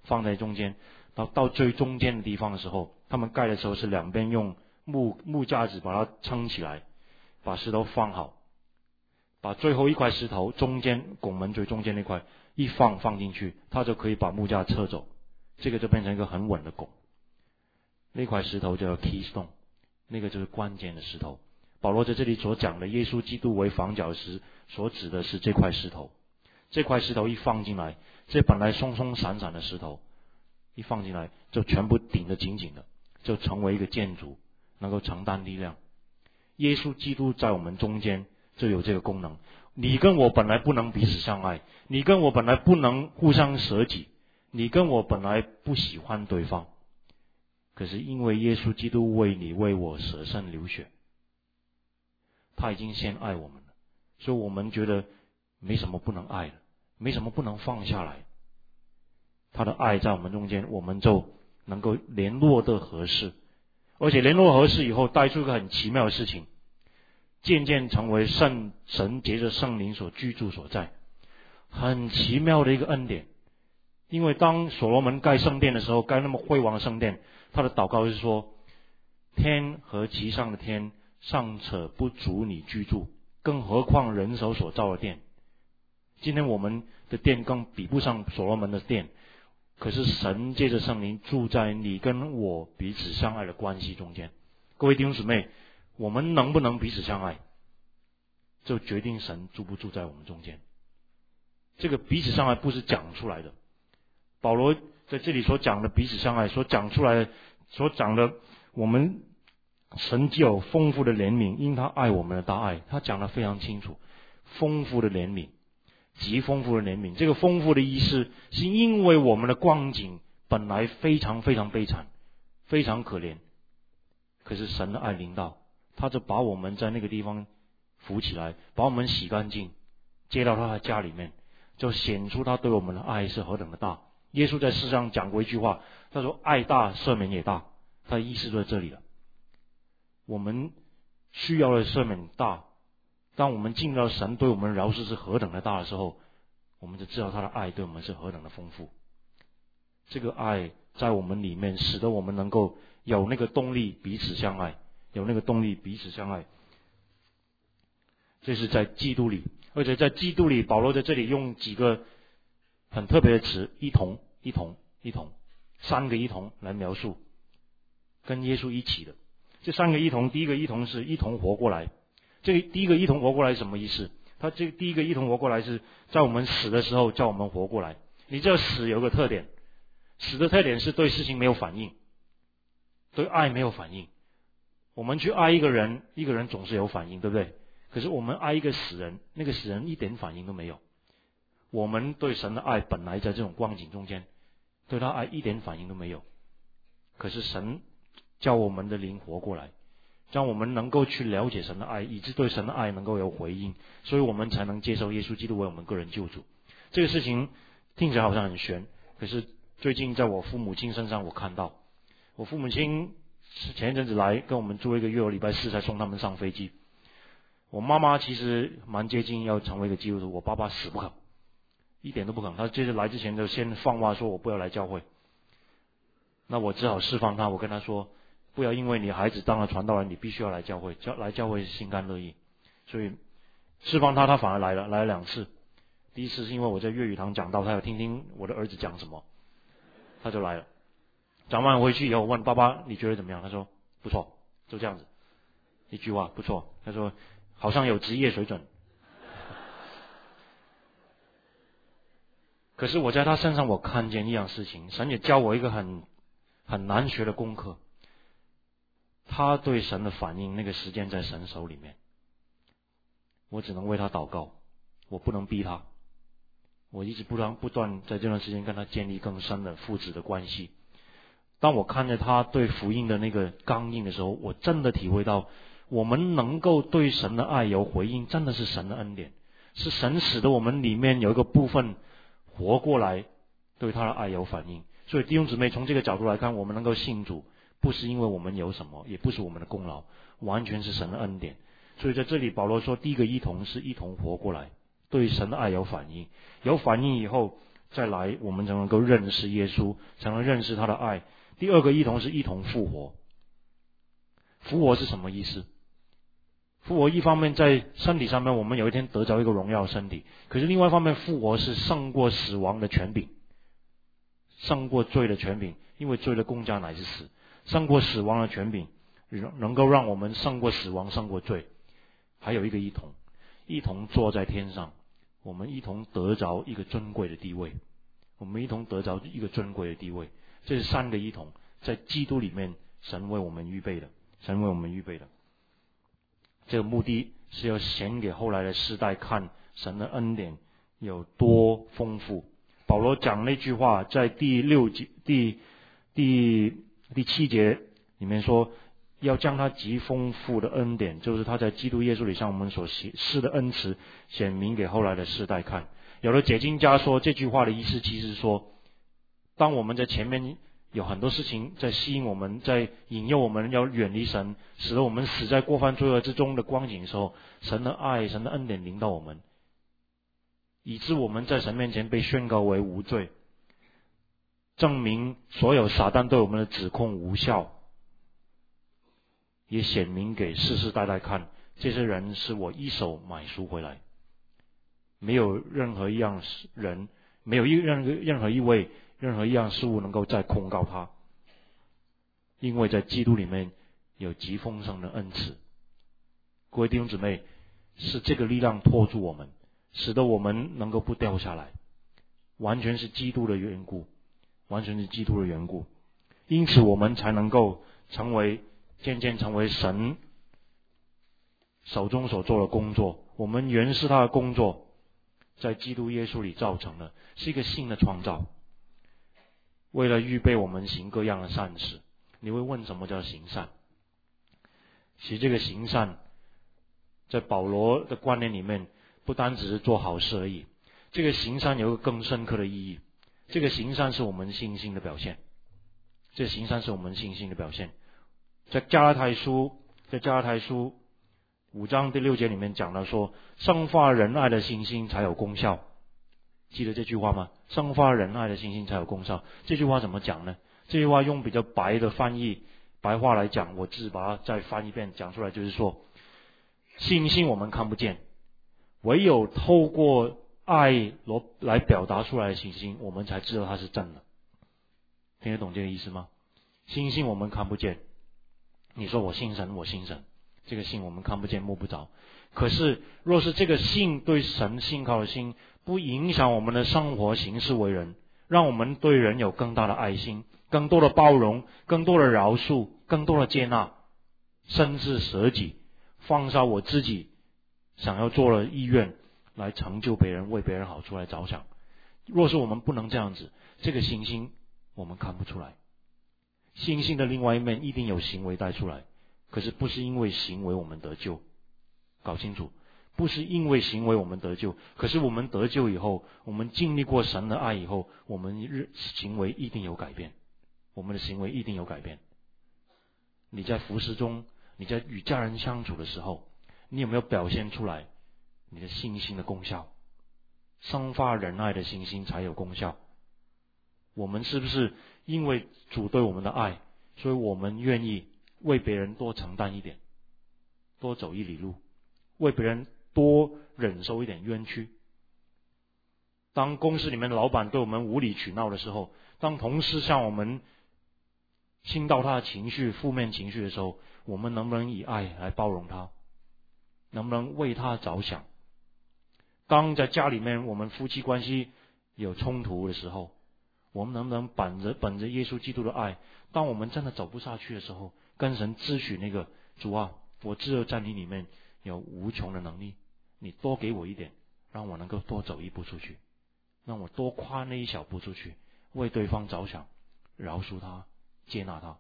放在中间，到到最中间的地方的时候，他们盖的时候是两边用木木架子把它撑起来，把石头放好，把最后一块石头中间拱门最中间那块一放放进去，它就可以把木架撤走，这个就变成一个很稳的拱。那块石头叫 keystone， 那个就是关键的石头。保罗在这里所讲的耶稣基督为房角石，所指的是这块石头。这块石头一放进来，这本来松松散散的石头一放进来，就全部顶得紧紧的，就成为一个建筑，能够承担力量。耶稣基督在我们中间就有这个功能。你跟我本来不能彼此相爱，你跟我本来不能互相舍己，你跟我本来不喜欢对方，可是因为耶稣基督为你为我舍身流血，他已经先爱我们了，所以我们觉得没什么不能爱的，没什么不能放下来。他的爱在我们中间，我们就能够联络的合适，而且联络合适以后带出一个很奇妙的事情，渐渐成为圣神藉着圣灵所居住所在，很奇妙的一个恩典。因为当所罗门盖圣殿的时候，盖那么辉煌的圣殿，他的祷告是说，天和其上的天尚且不足你居住，更何况人手所造的殿。今天我们的殿更比不上所罗门的殿，可是神借着圣灵住在你跟我彼此相爱的关系中间。各位弟兄姊妹，我们能不能彼此相爱，就决定神住不住在我们中间。这个彼此相爱不是讲出来的，保罗在这里所讲的彼此相爱，所讲出来的，所讲的我们神既有丰富的怜悯，因他爱我们的大爱，他讲得非常清楚，丰富的怜悯，极丰富的怜悯。这个丰富的意思是因为我们的光景本来非常非常悲惨，非常可怜，可是神的爱临到，他就把我们在那个地方扶起来，把我们洗干净，接到他的家里面，就显出他对我们的爱是何等的大。耶稣在世上讲过一句话，他说爱大赦免也大，他的意思就在这里了。我们需要的赦免大，当我们进到神对我们饶恕是何等的大的时候，我们就知道他的爱对我们是何等的丰富。这个爱在我们里面，使得我们能够有那个动力彼此相爱，有那个动力彼此相爱。这是在基督里，而且在基督里，保罗在这里用几个很特别的词，一同一同一同，三个一同来描述跟耶稣一起的。这三个一同，第一个一同是一同活过来。这个第一个一同活过来是什么意思？他这第一个一同活过来是在我们死的时候叫我们活过来。你知道死有个特点，死的特点是对事情没有反应，对爱没有反应。我们去爱一个人，一个人总是有反应，对不对？可是我们爱一个死人，那个死人一点反应都没有。我们对神的爱本来在这种光景中间，对他爱一点反应都没有，可是神叫我们的灵活过来，让我们能够去了解神的爱，以致对神的爱能够有回应，所以我们才能接受耶稣基督为我们个人救主。这个事情听起来好像很玄，可是最近在我父母亲身上我看到，我父母亲前一阵子来跟我们住一个月，我礼拜四才送他们上飞机。我妈妈其实蛮接近要成为一个基督徒，我爸爸死不肯，一点都不肯。他接着来之前就先放话说我不要来教会，那我只好释放他，我跟他说不要因为你孩子当了传道人，你必须要来教会，教来教会是心甘乐意。所以释放他，他反而来了，来了两次。第一次是因为我在粤语堂讲道，他要听听我的儿子讲什么，他就来了。讲完回去以后问爸爸你觉得怎么样？他说不错，就这样子一句话，不错。他说好像有职业水准。可是我在他身上我看见一样事情，神也教我一个很很难学的功课。他对神的反应，那个时间在神手里面，我只能为他祷告，我不能逼他。我一直不断不断在这段时间跟他建立更深的父子的关系。当我看着他对福音的那个刚硬的时候，我真的体会到我们能够对神的爱有回应，真的是神的恩典，是神使得我们里面有一个部分活过来，对他的爱有反应。所以弟兄姊妹，从这个角度来看，我们能够信主，不是因为我们有什么，也不是我们的功劳，完全是神的恩典。所以在这里保罗说，第一个一同是一同活过来，对神的爱有反应，有反应以后再来我们才能够认识耶稣，才能认识他的爱。第二个一同是一同复活。复活是什么意思？复活一方面在身体上面，我们有一天得着一个荣耀的身体，可是另外一方面，复活是胜过死亡的权柄，胜过罪的权柄，因为罪的工价乃是死，胜过死亡的权柄，能够让我们胜过死亡，胜过罪。还有一个一同，一同坐在天上，我们一同得着一个尊贵的地位，我们一同得着一个尊贵的地位。这是三个一同，在基督里面，神为我们预备的，神为我们预备的。这个目的是要显给后来的世代看，神的恩典有多丰富。保罗讲那句话，在第六节、第第第七节里面说，要将他极丰富的恩典，就是他在基督耶稣里向我们所施的恩慈，显明给后来的世代看。有的解经家说，这句话的意思其实是说，当我们在前面有很多事情在吸引我们，在引诱我们要远离神，使得我们死在过犯罪恶之中的光景的时候，神的爱、神的恩典临到我们，以致我们在神面前被宣告为无罪，证明所有撒旦对我们的指控无效，也显明给世世代代看，这些人是我一手买赎回来，没有任何一样人，没有一任何任何一位任何一样事物能够再控告他，因为在基督里面有极丰盛的恩赐。各位弟兄姊妹，是这个力量拖住我们，使得我们能够不掉下来，完全是基督的缘故，完全是基督的缘故。因此我们才能够成为渐渐成为神手中所做的工作。我们原是他的工作，在基督耶稣里造成的，是一个新的创造，为了预备我们行各样的善事。你会问什么叫行善？其实这个行善在保罗的观念里面，不单只是做好事而已，这个行善有一个更深刻的意义。这个行善是我们信心的表现，这个行善是我们信心的表现。在加拉太书在加拉太书五章第六节里面讲到说，生发仁爱的信心才有功效。记得这句话吗？生发仁爱的信心才有功效。这句话怎么讲呢？这句话用比较白的翻译，白话来讲，我自己把它再翻一遍讲出来，就是说，信心我们看不见，唯有透过爱来表达出来的信心，我们才知道它是真的。听得懂这个意思吗？信心我们看不见，你说我信神，我信神，这个信我们看不见摸不着。可是若是这个信对神信靠的心不影响我们的生活行事为人，让我们对人有更大的爱心，更多的包容，更多的饶恕，更多的接纳，甚至舍己，放下我自己想要做的意愿，来成就别人，为别人好处来着想。若是我们不能这样子，这个信心我们看不出来。信心的另外一面一定有行为带出来，可是不是因为行为我们得救，搞清楚，不是因为行为我们得救，可是我们得救以后，我们经历过神的爱以后，我们行为一定有改变，我们的行为一定有改变。你在服事中，你在与家人相处的时候，你有没有表现出来你的信心的功效？生发仁爱的信心才有功效。我们是不是因为主对我们的爱，所以我们愿意为别人多承担一点，多走一里路，为别人多忍受一点冤屈？当公司里面的老板对我们无理取闹的时候，当同事向我们倾倒他的情绪、负面情绪的时候，我们能不能以爱来包容他？能不能为他着想？当在家里面我们夫妻关系有冲突的时候，我们能不能本着本着耶稣基督的爱，当我们真的走不下去的时候，跟神支取那个主啊，我知道在你里面有无穷的能力，你多给我一点，让我能够多走一步出去，让我多跨那一小步出去，为对方着想，饶恕他，接纳他。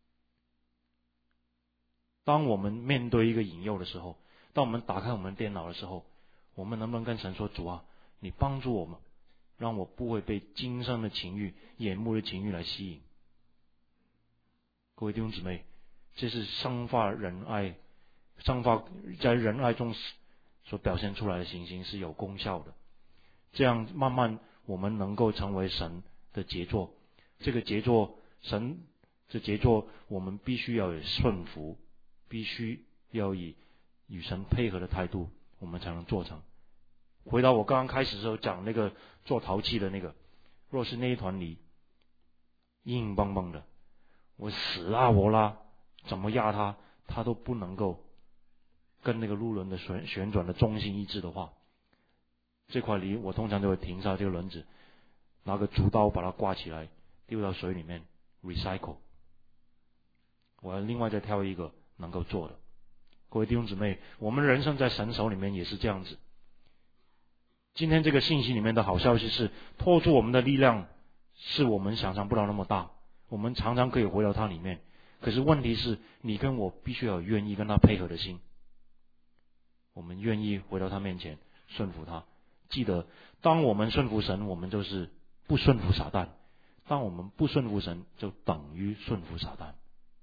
当我们面对一个引诱的时候，当我们打开我们电脑的时候，我们能不能跟神说，主啊，你帮助我们，让我不会被今生的情欲、眼目的情欲来吸引。各位弟兄姊妹，这是生发仁爱，生发在仁爱中所表现出来的信心是有功效的。这样慢慢我们能够成为神的杰作。这个杰作，神这杰作，我们必须要有顺服，必须要以与神配合的态度，我们才能做成。回到我刚刚开始的时候讲那个做陶器的那个，若是那一团泥硬邦邦的，我死拉活拉怎么压它，它都不能够跟那个路轮的旋旋转的中心一致的话，这块泥我通常就会停下这个轮子，拿个竹刀把它挂起来，丢到水里面 recycle。 我要另外再挑一个能够做的。各位弟兄姊妹，我们人生在神手里面也是这样子。今天这个信息里面的好消息是，托住我们的力量是我们想象不到那么大，我们常常可以回到它里面。可是问题是，你跟我必须要有愿意跟他配合的心，我们愿意回到他面前顺服他。记得，当我们顺服神，我们就是不顺服撒旦；当我们不顺服神，就等于顺服撒旦。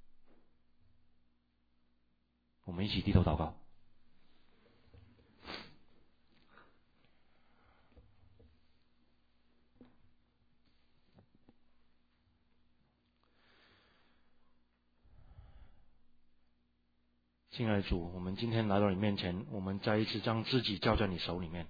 我们一起低头祷告。亲爱的主，我们今天来到你面前，我们再一次将自己交在你手里面。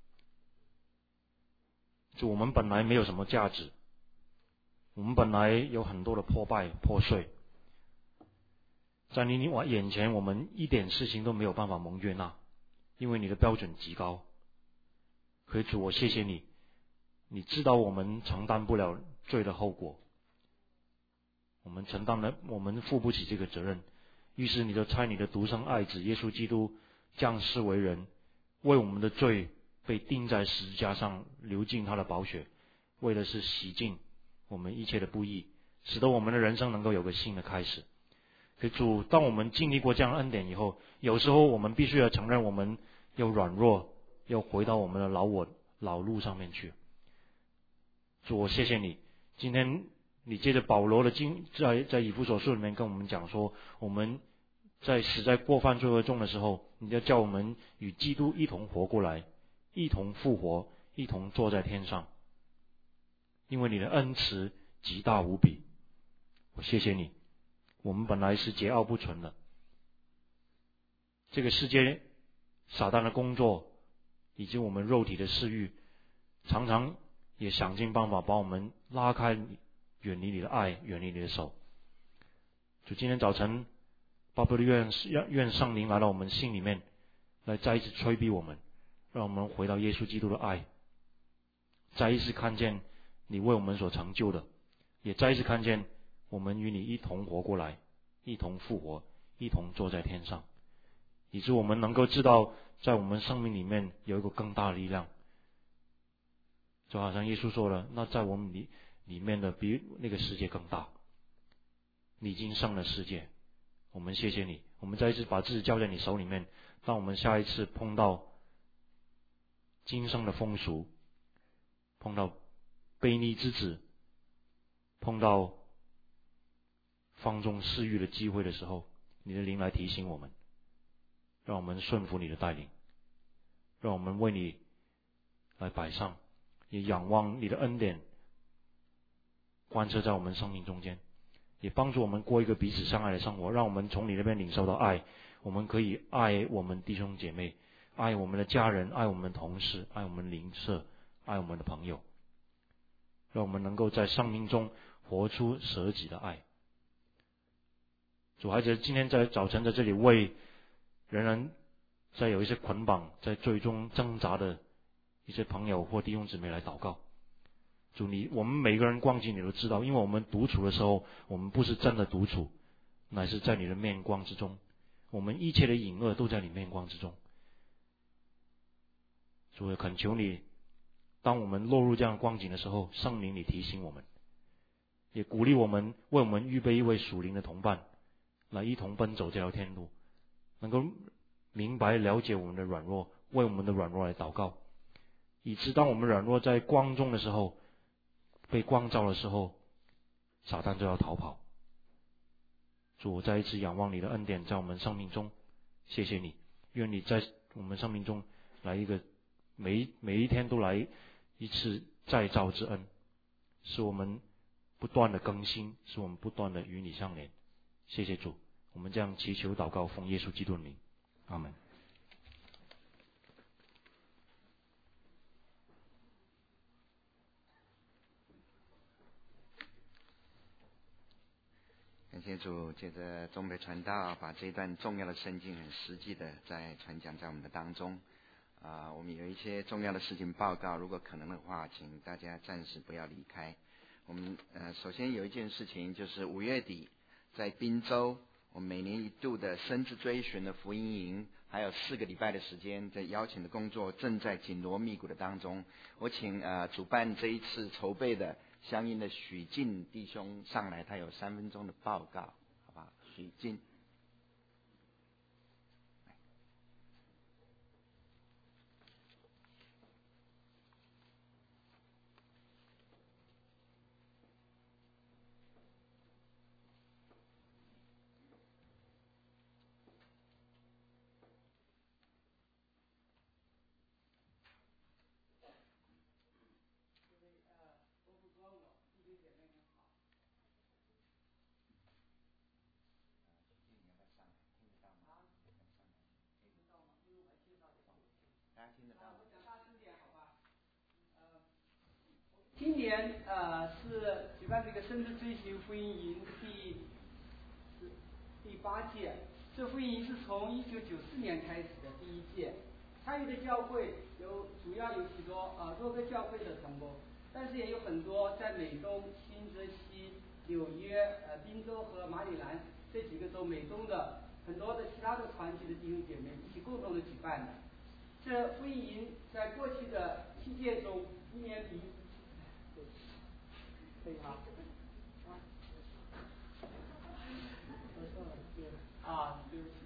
主，我们本来没有什么价值，我们本来有很多的破败破碎，在你我眼前，我们一点事情都没有办法蒙悦纳，因为你的标准极高。可是主，我谢谢你，你知道我们承担不了罪的后果，我们承担了，我们负不起这个责任，于是你就差你的独生爱子耶稣基督降世为人，为我们的罪被钉在十字架上，流尽他的宝血，为的是洗净我们一切的不义，使得我们的人生能够有个新的开始。可主，当我们经历过这样的恩典以后，有时候我们必须要承认我们要软弱，要回到我们的老我老路上面去。主，我谢谢你，今天你借着保罗的经，在在以弗所书里面跟我们讲说，我们在死在过犯罪恶中的时候，你要叫我们与基督一同活过来，一同复活，一同坐在天上，因为你的恩慈极大无比。我谢谢你，我们本来是桀骜不纯的，这个世界撒旦的工作以及我们肉体的私欲，常常也想尽办法把我们拉开，远离你的爱，远离你的手。就今天早晨，巴不得愿愿圣灵来到我们心里面，来再一次催逼我们，让我们回到耶稣基督的爱，再一次看见你为我们所成就的，也再一次看见我们与你一同活过来，一同复活，一同坐在天上，以致我们能够知道，在我们生命里面有一个更大的力量。就好像耶稣说了，那在我们里里面的比那个世界更大，你已经胜了世界。我们谢谢你，我们再一次把自己交在你手里面。当我们下一次碰到今生的风俗，碰到悖逆之子，碰到放纵私欲的机会的时候，你的灵来提醒我们，让我们顺服你的带领，让我们为你来摆上，也仰望你的恩典贯彻在我们生命中间，也帮助我们过一个彼此相爱的生活，让我们从你那边领受到爱，我们可以爱我们弟兄姐妹，爱我们的家人，爱我们的同事，爱我们邻舍，爱我们的朋友，让我们能够在生命中活出舍己的爱。主孩子，今天在早晨在这里为仍然在有一些捆绑在最终挣扎的一些朋友或弟兄姊妹来祷告。主，你我们每个人光景你都知道，因为我们独处的时候，我们不是真的独处，乃是在你的面光之中，我们一切的隐恶都在你面光之中。主，也恳求你，当我们落入这样的光景的时候，圣灵你提醒我们，也鼓励我们，为我们预备一位属灵的同伴，来一同奔走这条天路，能够明白了解我们的软弱，为我们的软弱来祷告，以致当我们软弱在光中的时候，被光照的时候，撒旦就要逃跑。主，我再一次仰望你的恩典在我们生命中，谢谢你，愿你在我们生命中来一个每每一天都来一次再造之恩，使我们不断的更新，使我们不断的与你相连。谢谢主，我们这样祈求祷告，奉耶稣基督的名，阿门。 感谢主，借着中北传道，把这一段重要的圣经很实际的在传讲在我们的当中。啊、呃，我们有一些重要的事情报告，如果可能的话，请大家暂时不要离开。我们呃，首先有一件事情，就是五月底在滨州，我们每年一度的深知追寻的福音营，还有四个礼拜的时间，在邀请的工作正在紧锣密鼓的当中。我请呃主办这一次筹备的相应的许进弟兄上来，他有三分钟的报告，好不好？许进。 今年呃是举办这个深知追寻福音营第第八届，这福音营是从一九九四年开始的第一届，参与的教会有主要有许多呃多个教会的同工，但是也有很多在美东、新泽西、纽约、呃宾州和马里兰这几个州美东的很多的其他的团体的弟兄姐妹一起共同的举办的。这福音营在过去的七届中，一年比可以吗？啊，对不起。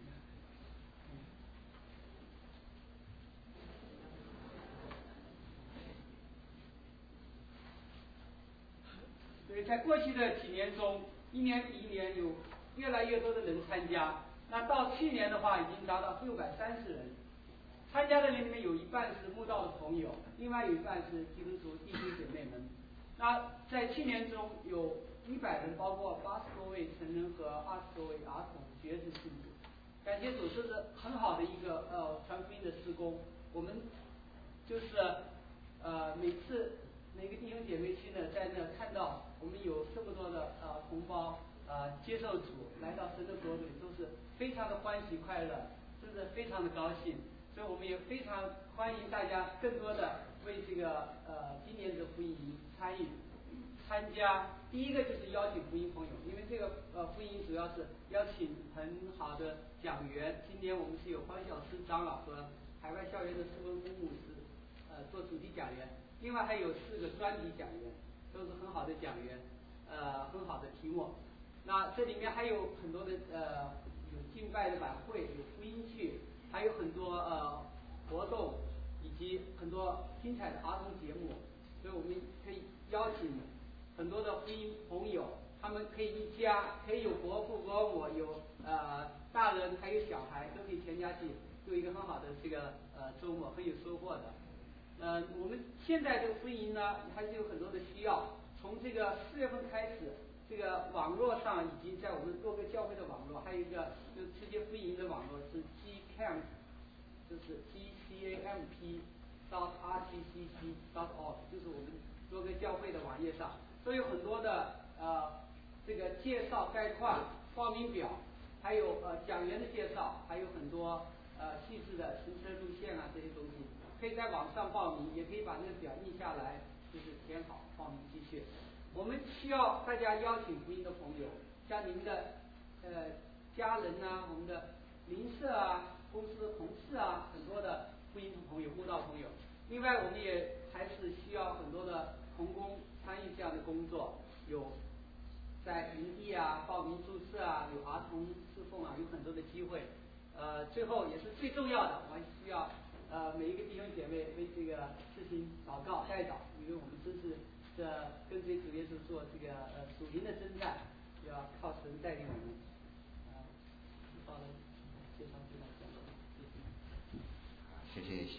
对，在过去的几年中，一年比一年有越来越多的人参加。那到去年的话，已经达到六百三十人。参加的人里面有一半是慕道的朋友，另外有一半是基督徒弟兄姐妹们。那在去年中有一百人，包括八十多位成人和二十多位儿童学子信主。感谢主，这是很好的一个呃传福音的施工。我们就是呃每次每个弟兄姐妹去呢，在那看到我们有这么多的呃同胞呃接受主来到神的国里，都是非常的欢喜快乐，真的非常的高兴。所以我们也非常欢迎大家更多的为这个呃今年的福音营参与参加。第一个就是邀请福音朋友，因为这个呃福音主要是邀请很好的讲员。今年我们是有黄小师长老和海外校园的施文公牧师呃做主题讲员，另外还有四个专题讲员，都是很好的讲员，呃很好的题目。那这里面还有很多的呃有敬拜的晚会，有福音剧，还有很多呃活动，以及很多精彩的儿童节目，所以我们可以邀请很多的福音朋友，他们可以一家，可以有伯父伯母，有呃大人，还有小孩，都可以全家去做一个很好的这个呃周末，很有收获的。呃，我们现在这个福音呢，还是有很多的需要。从这个四月份开始，这个网络上以及在我们各个教会的网络，还有一个就是世界福音的网络是 G Camp， 就是 G C A M P dot R T C C dot org， 就是我们多个教会的网页上都有很多的呃这个介绍概况、报名表，还有呃讲员的介绍，还有很多呃细致的行车路线啊这些东西。可以在网上报名，也可以把那个表印下来，就是填好报名继续。我们需要大家邀请福音的朋友，像您的呃家人呐、啊，我们的邻舍啊、公司的同事啊，很多的福音朋友、慕道朋友。另外，我们也还是需要很多的同工参与这样的工作，有在营地啊报名注册啊，有儿童侍奉啊，有很多的机会。呃，最后也是最重要的，我还需要。呃，每一个弟兄姐妹为这个事情祷告代祷，因为我们真是这跟随主耶稣做这个呃属灵的征战，要靠神带领我们。呃，好的，介绍这个讲， 谢谢徐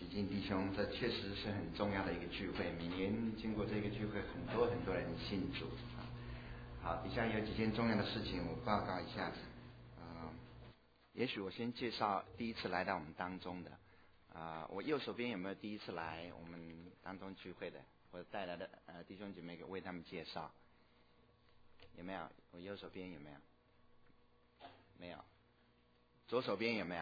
敬弟兄，这确实是很重要的一个聚会。每年经过这个聚会，很多很多人信主啊。好，底下有几件重要的事情，我报告一下。呃，也许我先介绍第一次来到我们当中的。啊、呃，我右手边有没有第一次来我们当中聚会的，或者带来的呃弟兄姐妹，为他们介绍？有没有？我右手边有没有？没有。左手边有没有？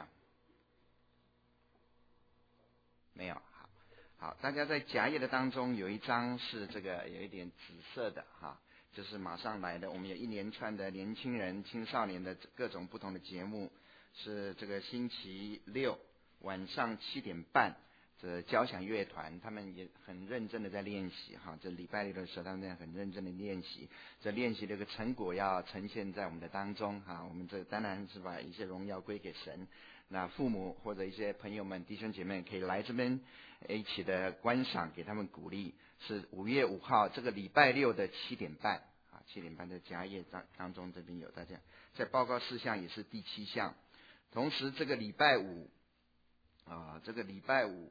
没有。好，好，大家在夹页的当中有一张是这个有一点紫色的哈，就是马上来的。我们有一连串的年轻人、青少年的各种不同的节目，是这个星期六晚上七点半，这交响乐团他们也很认真的在练习哈。这礼拜六的时候，他们很认真的练习，这练习的一个成果要呈现在我们的当中哈。我们这当然是把一些荣耀归给神。那父母或者一些朋友们、弟兄姐妹可以来这边一起的观赏，给他们鼓励。是五月五号这个礼拜六的七点半啊，七点半的夹页当当中这边有大家在报告事项也是第七项。同时这个礼拜五啊，这个礼拜五，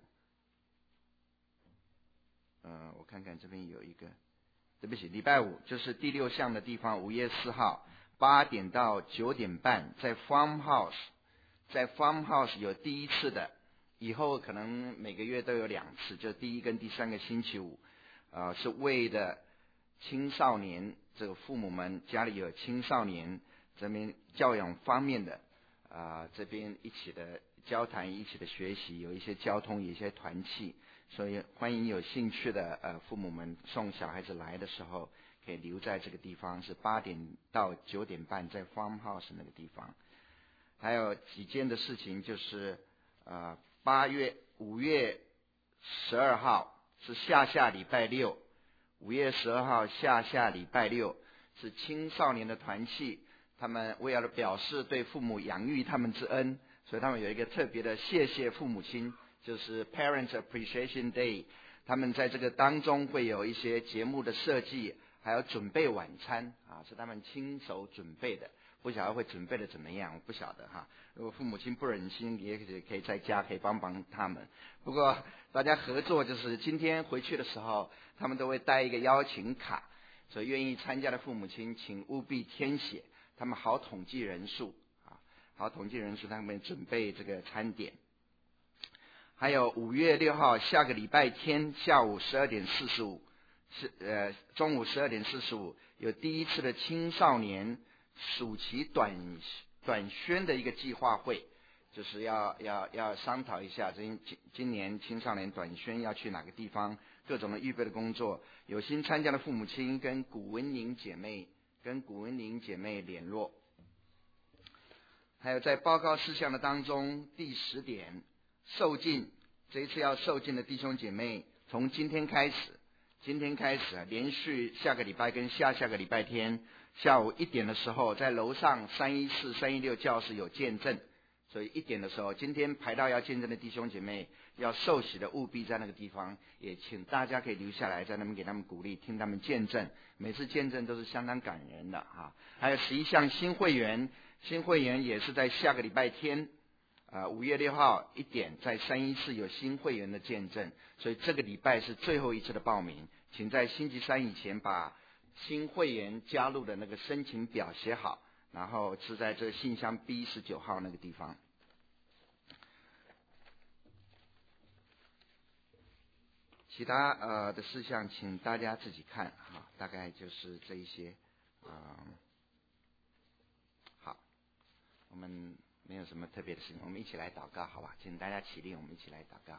呃，我看看这边有一个，对不起，礼拜五就是第六项的地方，五月四号八点到九点半，在 Farmhouse， 在 Farmhouse 有第一次的，以后可能每个月都有两次，就第一跟第三个星期五，呃，是为的青少年，这个父母们家里有青少年这边教养方面的，啊、呃，这边一起的交谈，一起的学习，有一些交通，有一些团契，所以欢迎有兴趣的呃父母们送小孩子来的时候，可以留在这个地方，是八点到九点半，在 Farmhouse 那个地方。还有几件的事情，就是呃八月五月十二号是下下礼拜六，五月十二号下下礼拜六是青少年的团契，他们为了表示对父母养育他们之恩，所以他们有一个特别的谢谢父母亲，就是 Parents Appreciation Day。他们在这个当中会有一些节目的设计，还有准备晚餐啊，是他们亲手准备的。不晓得会准备的怎么样，我不晓得哈。如果父母亲不忍心，也可以在家可以帮帮他们。不过大家合作，就是今天回去的时候，他们都会带一个邀请卡，所以愿意参加的父母亲，请务必填写，他们好统计人数啊，好统计人数，他们准备这个餐点。还有五月六号下个礼拜天下午十二点四十五，是呃中午十二点四十五有第一次的青少年暑期短短宣的一个计划会，就是要要要商讨一下今今年青少年短宣要去哪个地方，各种的预备的工作。有心参加的父母亲跟古文宁姐妹跟古文宁姐妹联络。还有在报告事项的当中，第十点，受浸，这一次要受浸的弟兄姐妹，从今天开始，今天开始啊，连续下个礼拜跟下下个礼拜天。下午一点的时候，在楼上三一四、三一六教室有见证，所以一点的时候，今天排到要见证的弟兄姐妹要受洗的，务必在那个地方，也请大家可以留下来，在那边给他们鼓励，听他们见证。每次见证都是相当感人的哈。还有十一项新会员，新会员也是在下个礼拜天，呃，五月六号一点，在三一四有新会员的见证，所以这个礼拜是最后一次的报名，请在星期三以前把新会员加入的那个申请表写好，然后是在这信箱 B 十九号那个地方。其他呃的事项请大家自己看哈，大概就是这一些。嗯、呃，好，我们没有什么特别的事情，我们一起来祷告好吧？请大家起立，我们一起来祷告。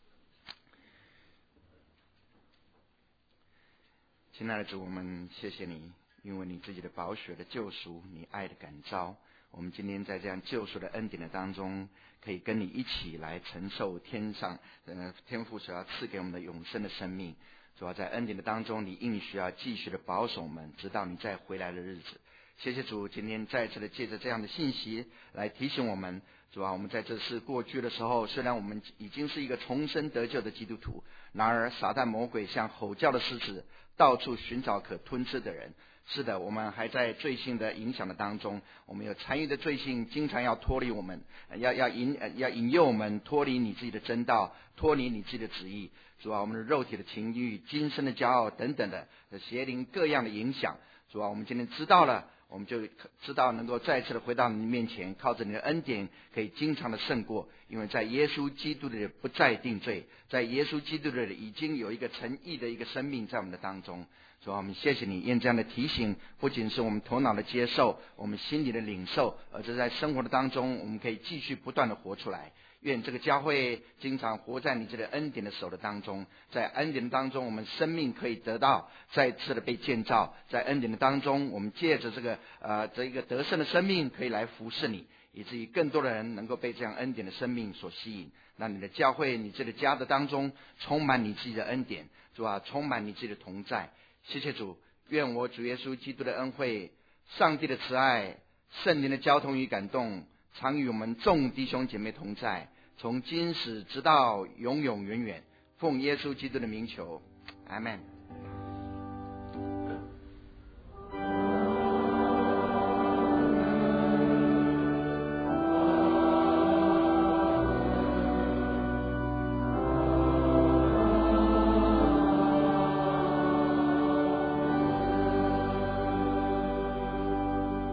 亲爱的主，我们谢谢你，因为你自己的宝血的救赎，你爱的感召，我们今天在这样救赎的恩典的当中，可以跟你一起来承受天上呃天父所要赐给我们的永生的生命。主要在恩典的当中，你应许要继续的保守我们，直到你再回来的日子。谢谢主，今天再次的借着这样的信息来提醒我们，主啊，我们在这次过去的时候，虽然我们已经是一个重生得救的基督徒，然而撒旦魔鬼像吼叫的狮子，到处寻找可吞吃的人。 是的，我们还在罪性的影响的当中，我们有残余的罪性，经常要脱离我们，要要引要引诱我们脱离你自己的真道，脱离你自己的旨意。主啊，我们的肉体的情欲、今生的骄傲等等的邪灵各样的影响，主啊，我们今天知道了，我们就知道能够再次的回到你面前，靠着你的恩典可以经常的胜过，因为在耶稣基督里不再定罪，在耶稣基督里已经有一个诚意的一个生命在我们的当中。主啊，我们谢谢你，因这样的提醒不仅是我们头脑的接受，我们心里的领受，而是在生活的当中我们可以继续不断的活出来。愿这个教会经常活在你这个恩典的手的当中，在恩典的当中我们生命可以得到再次的被建造，在恩典的当中我们借着这个呃这一个得胜的生命可以来服侍你，以至于更多的人能够被这样恩典的生命所吸引，让你的教会你这个家的当中充满你自己的恩典，主啊，充满你自己的同在。谢谢主，愿我主耶稣基督的恩惠、上帝的慈爱、圣灵的交通与感动常与我们众弟兄姐妹同在，从今时直到永永远远。奉耶稣基督的名求，阿们。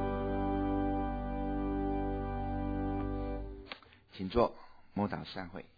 请坐，默祷散会。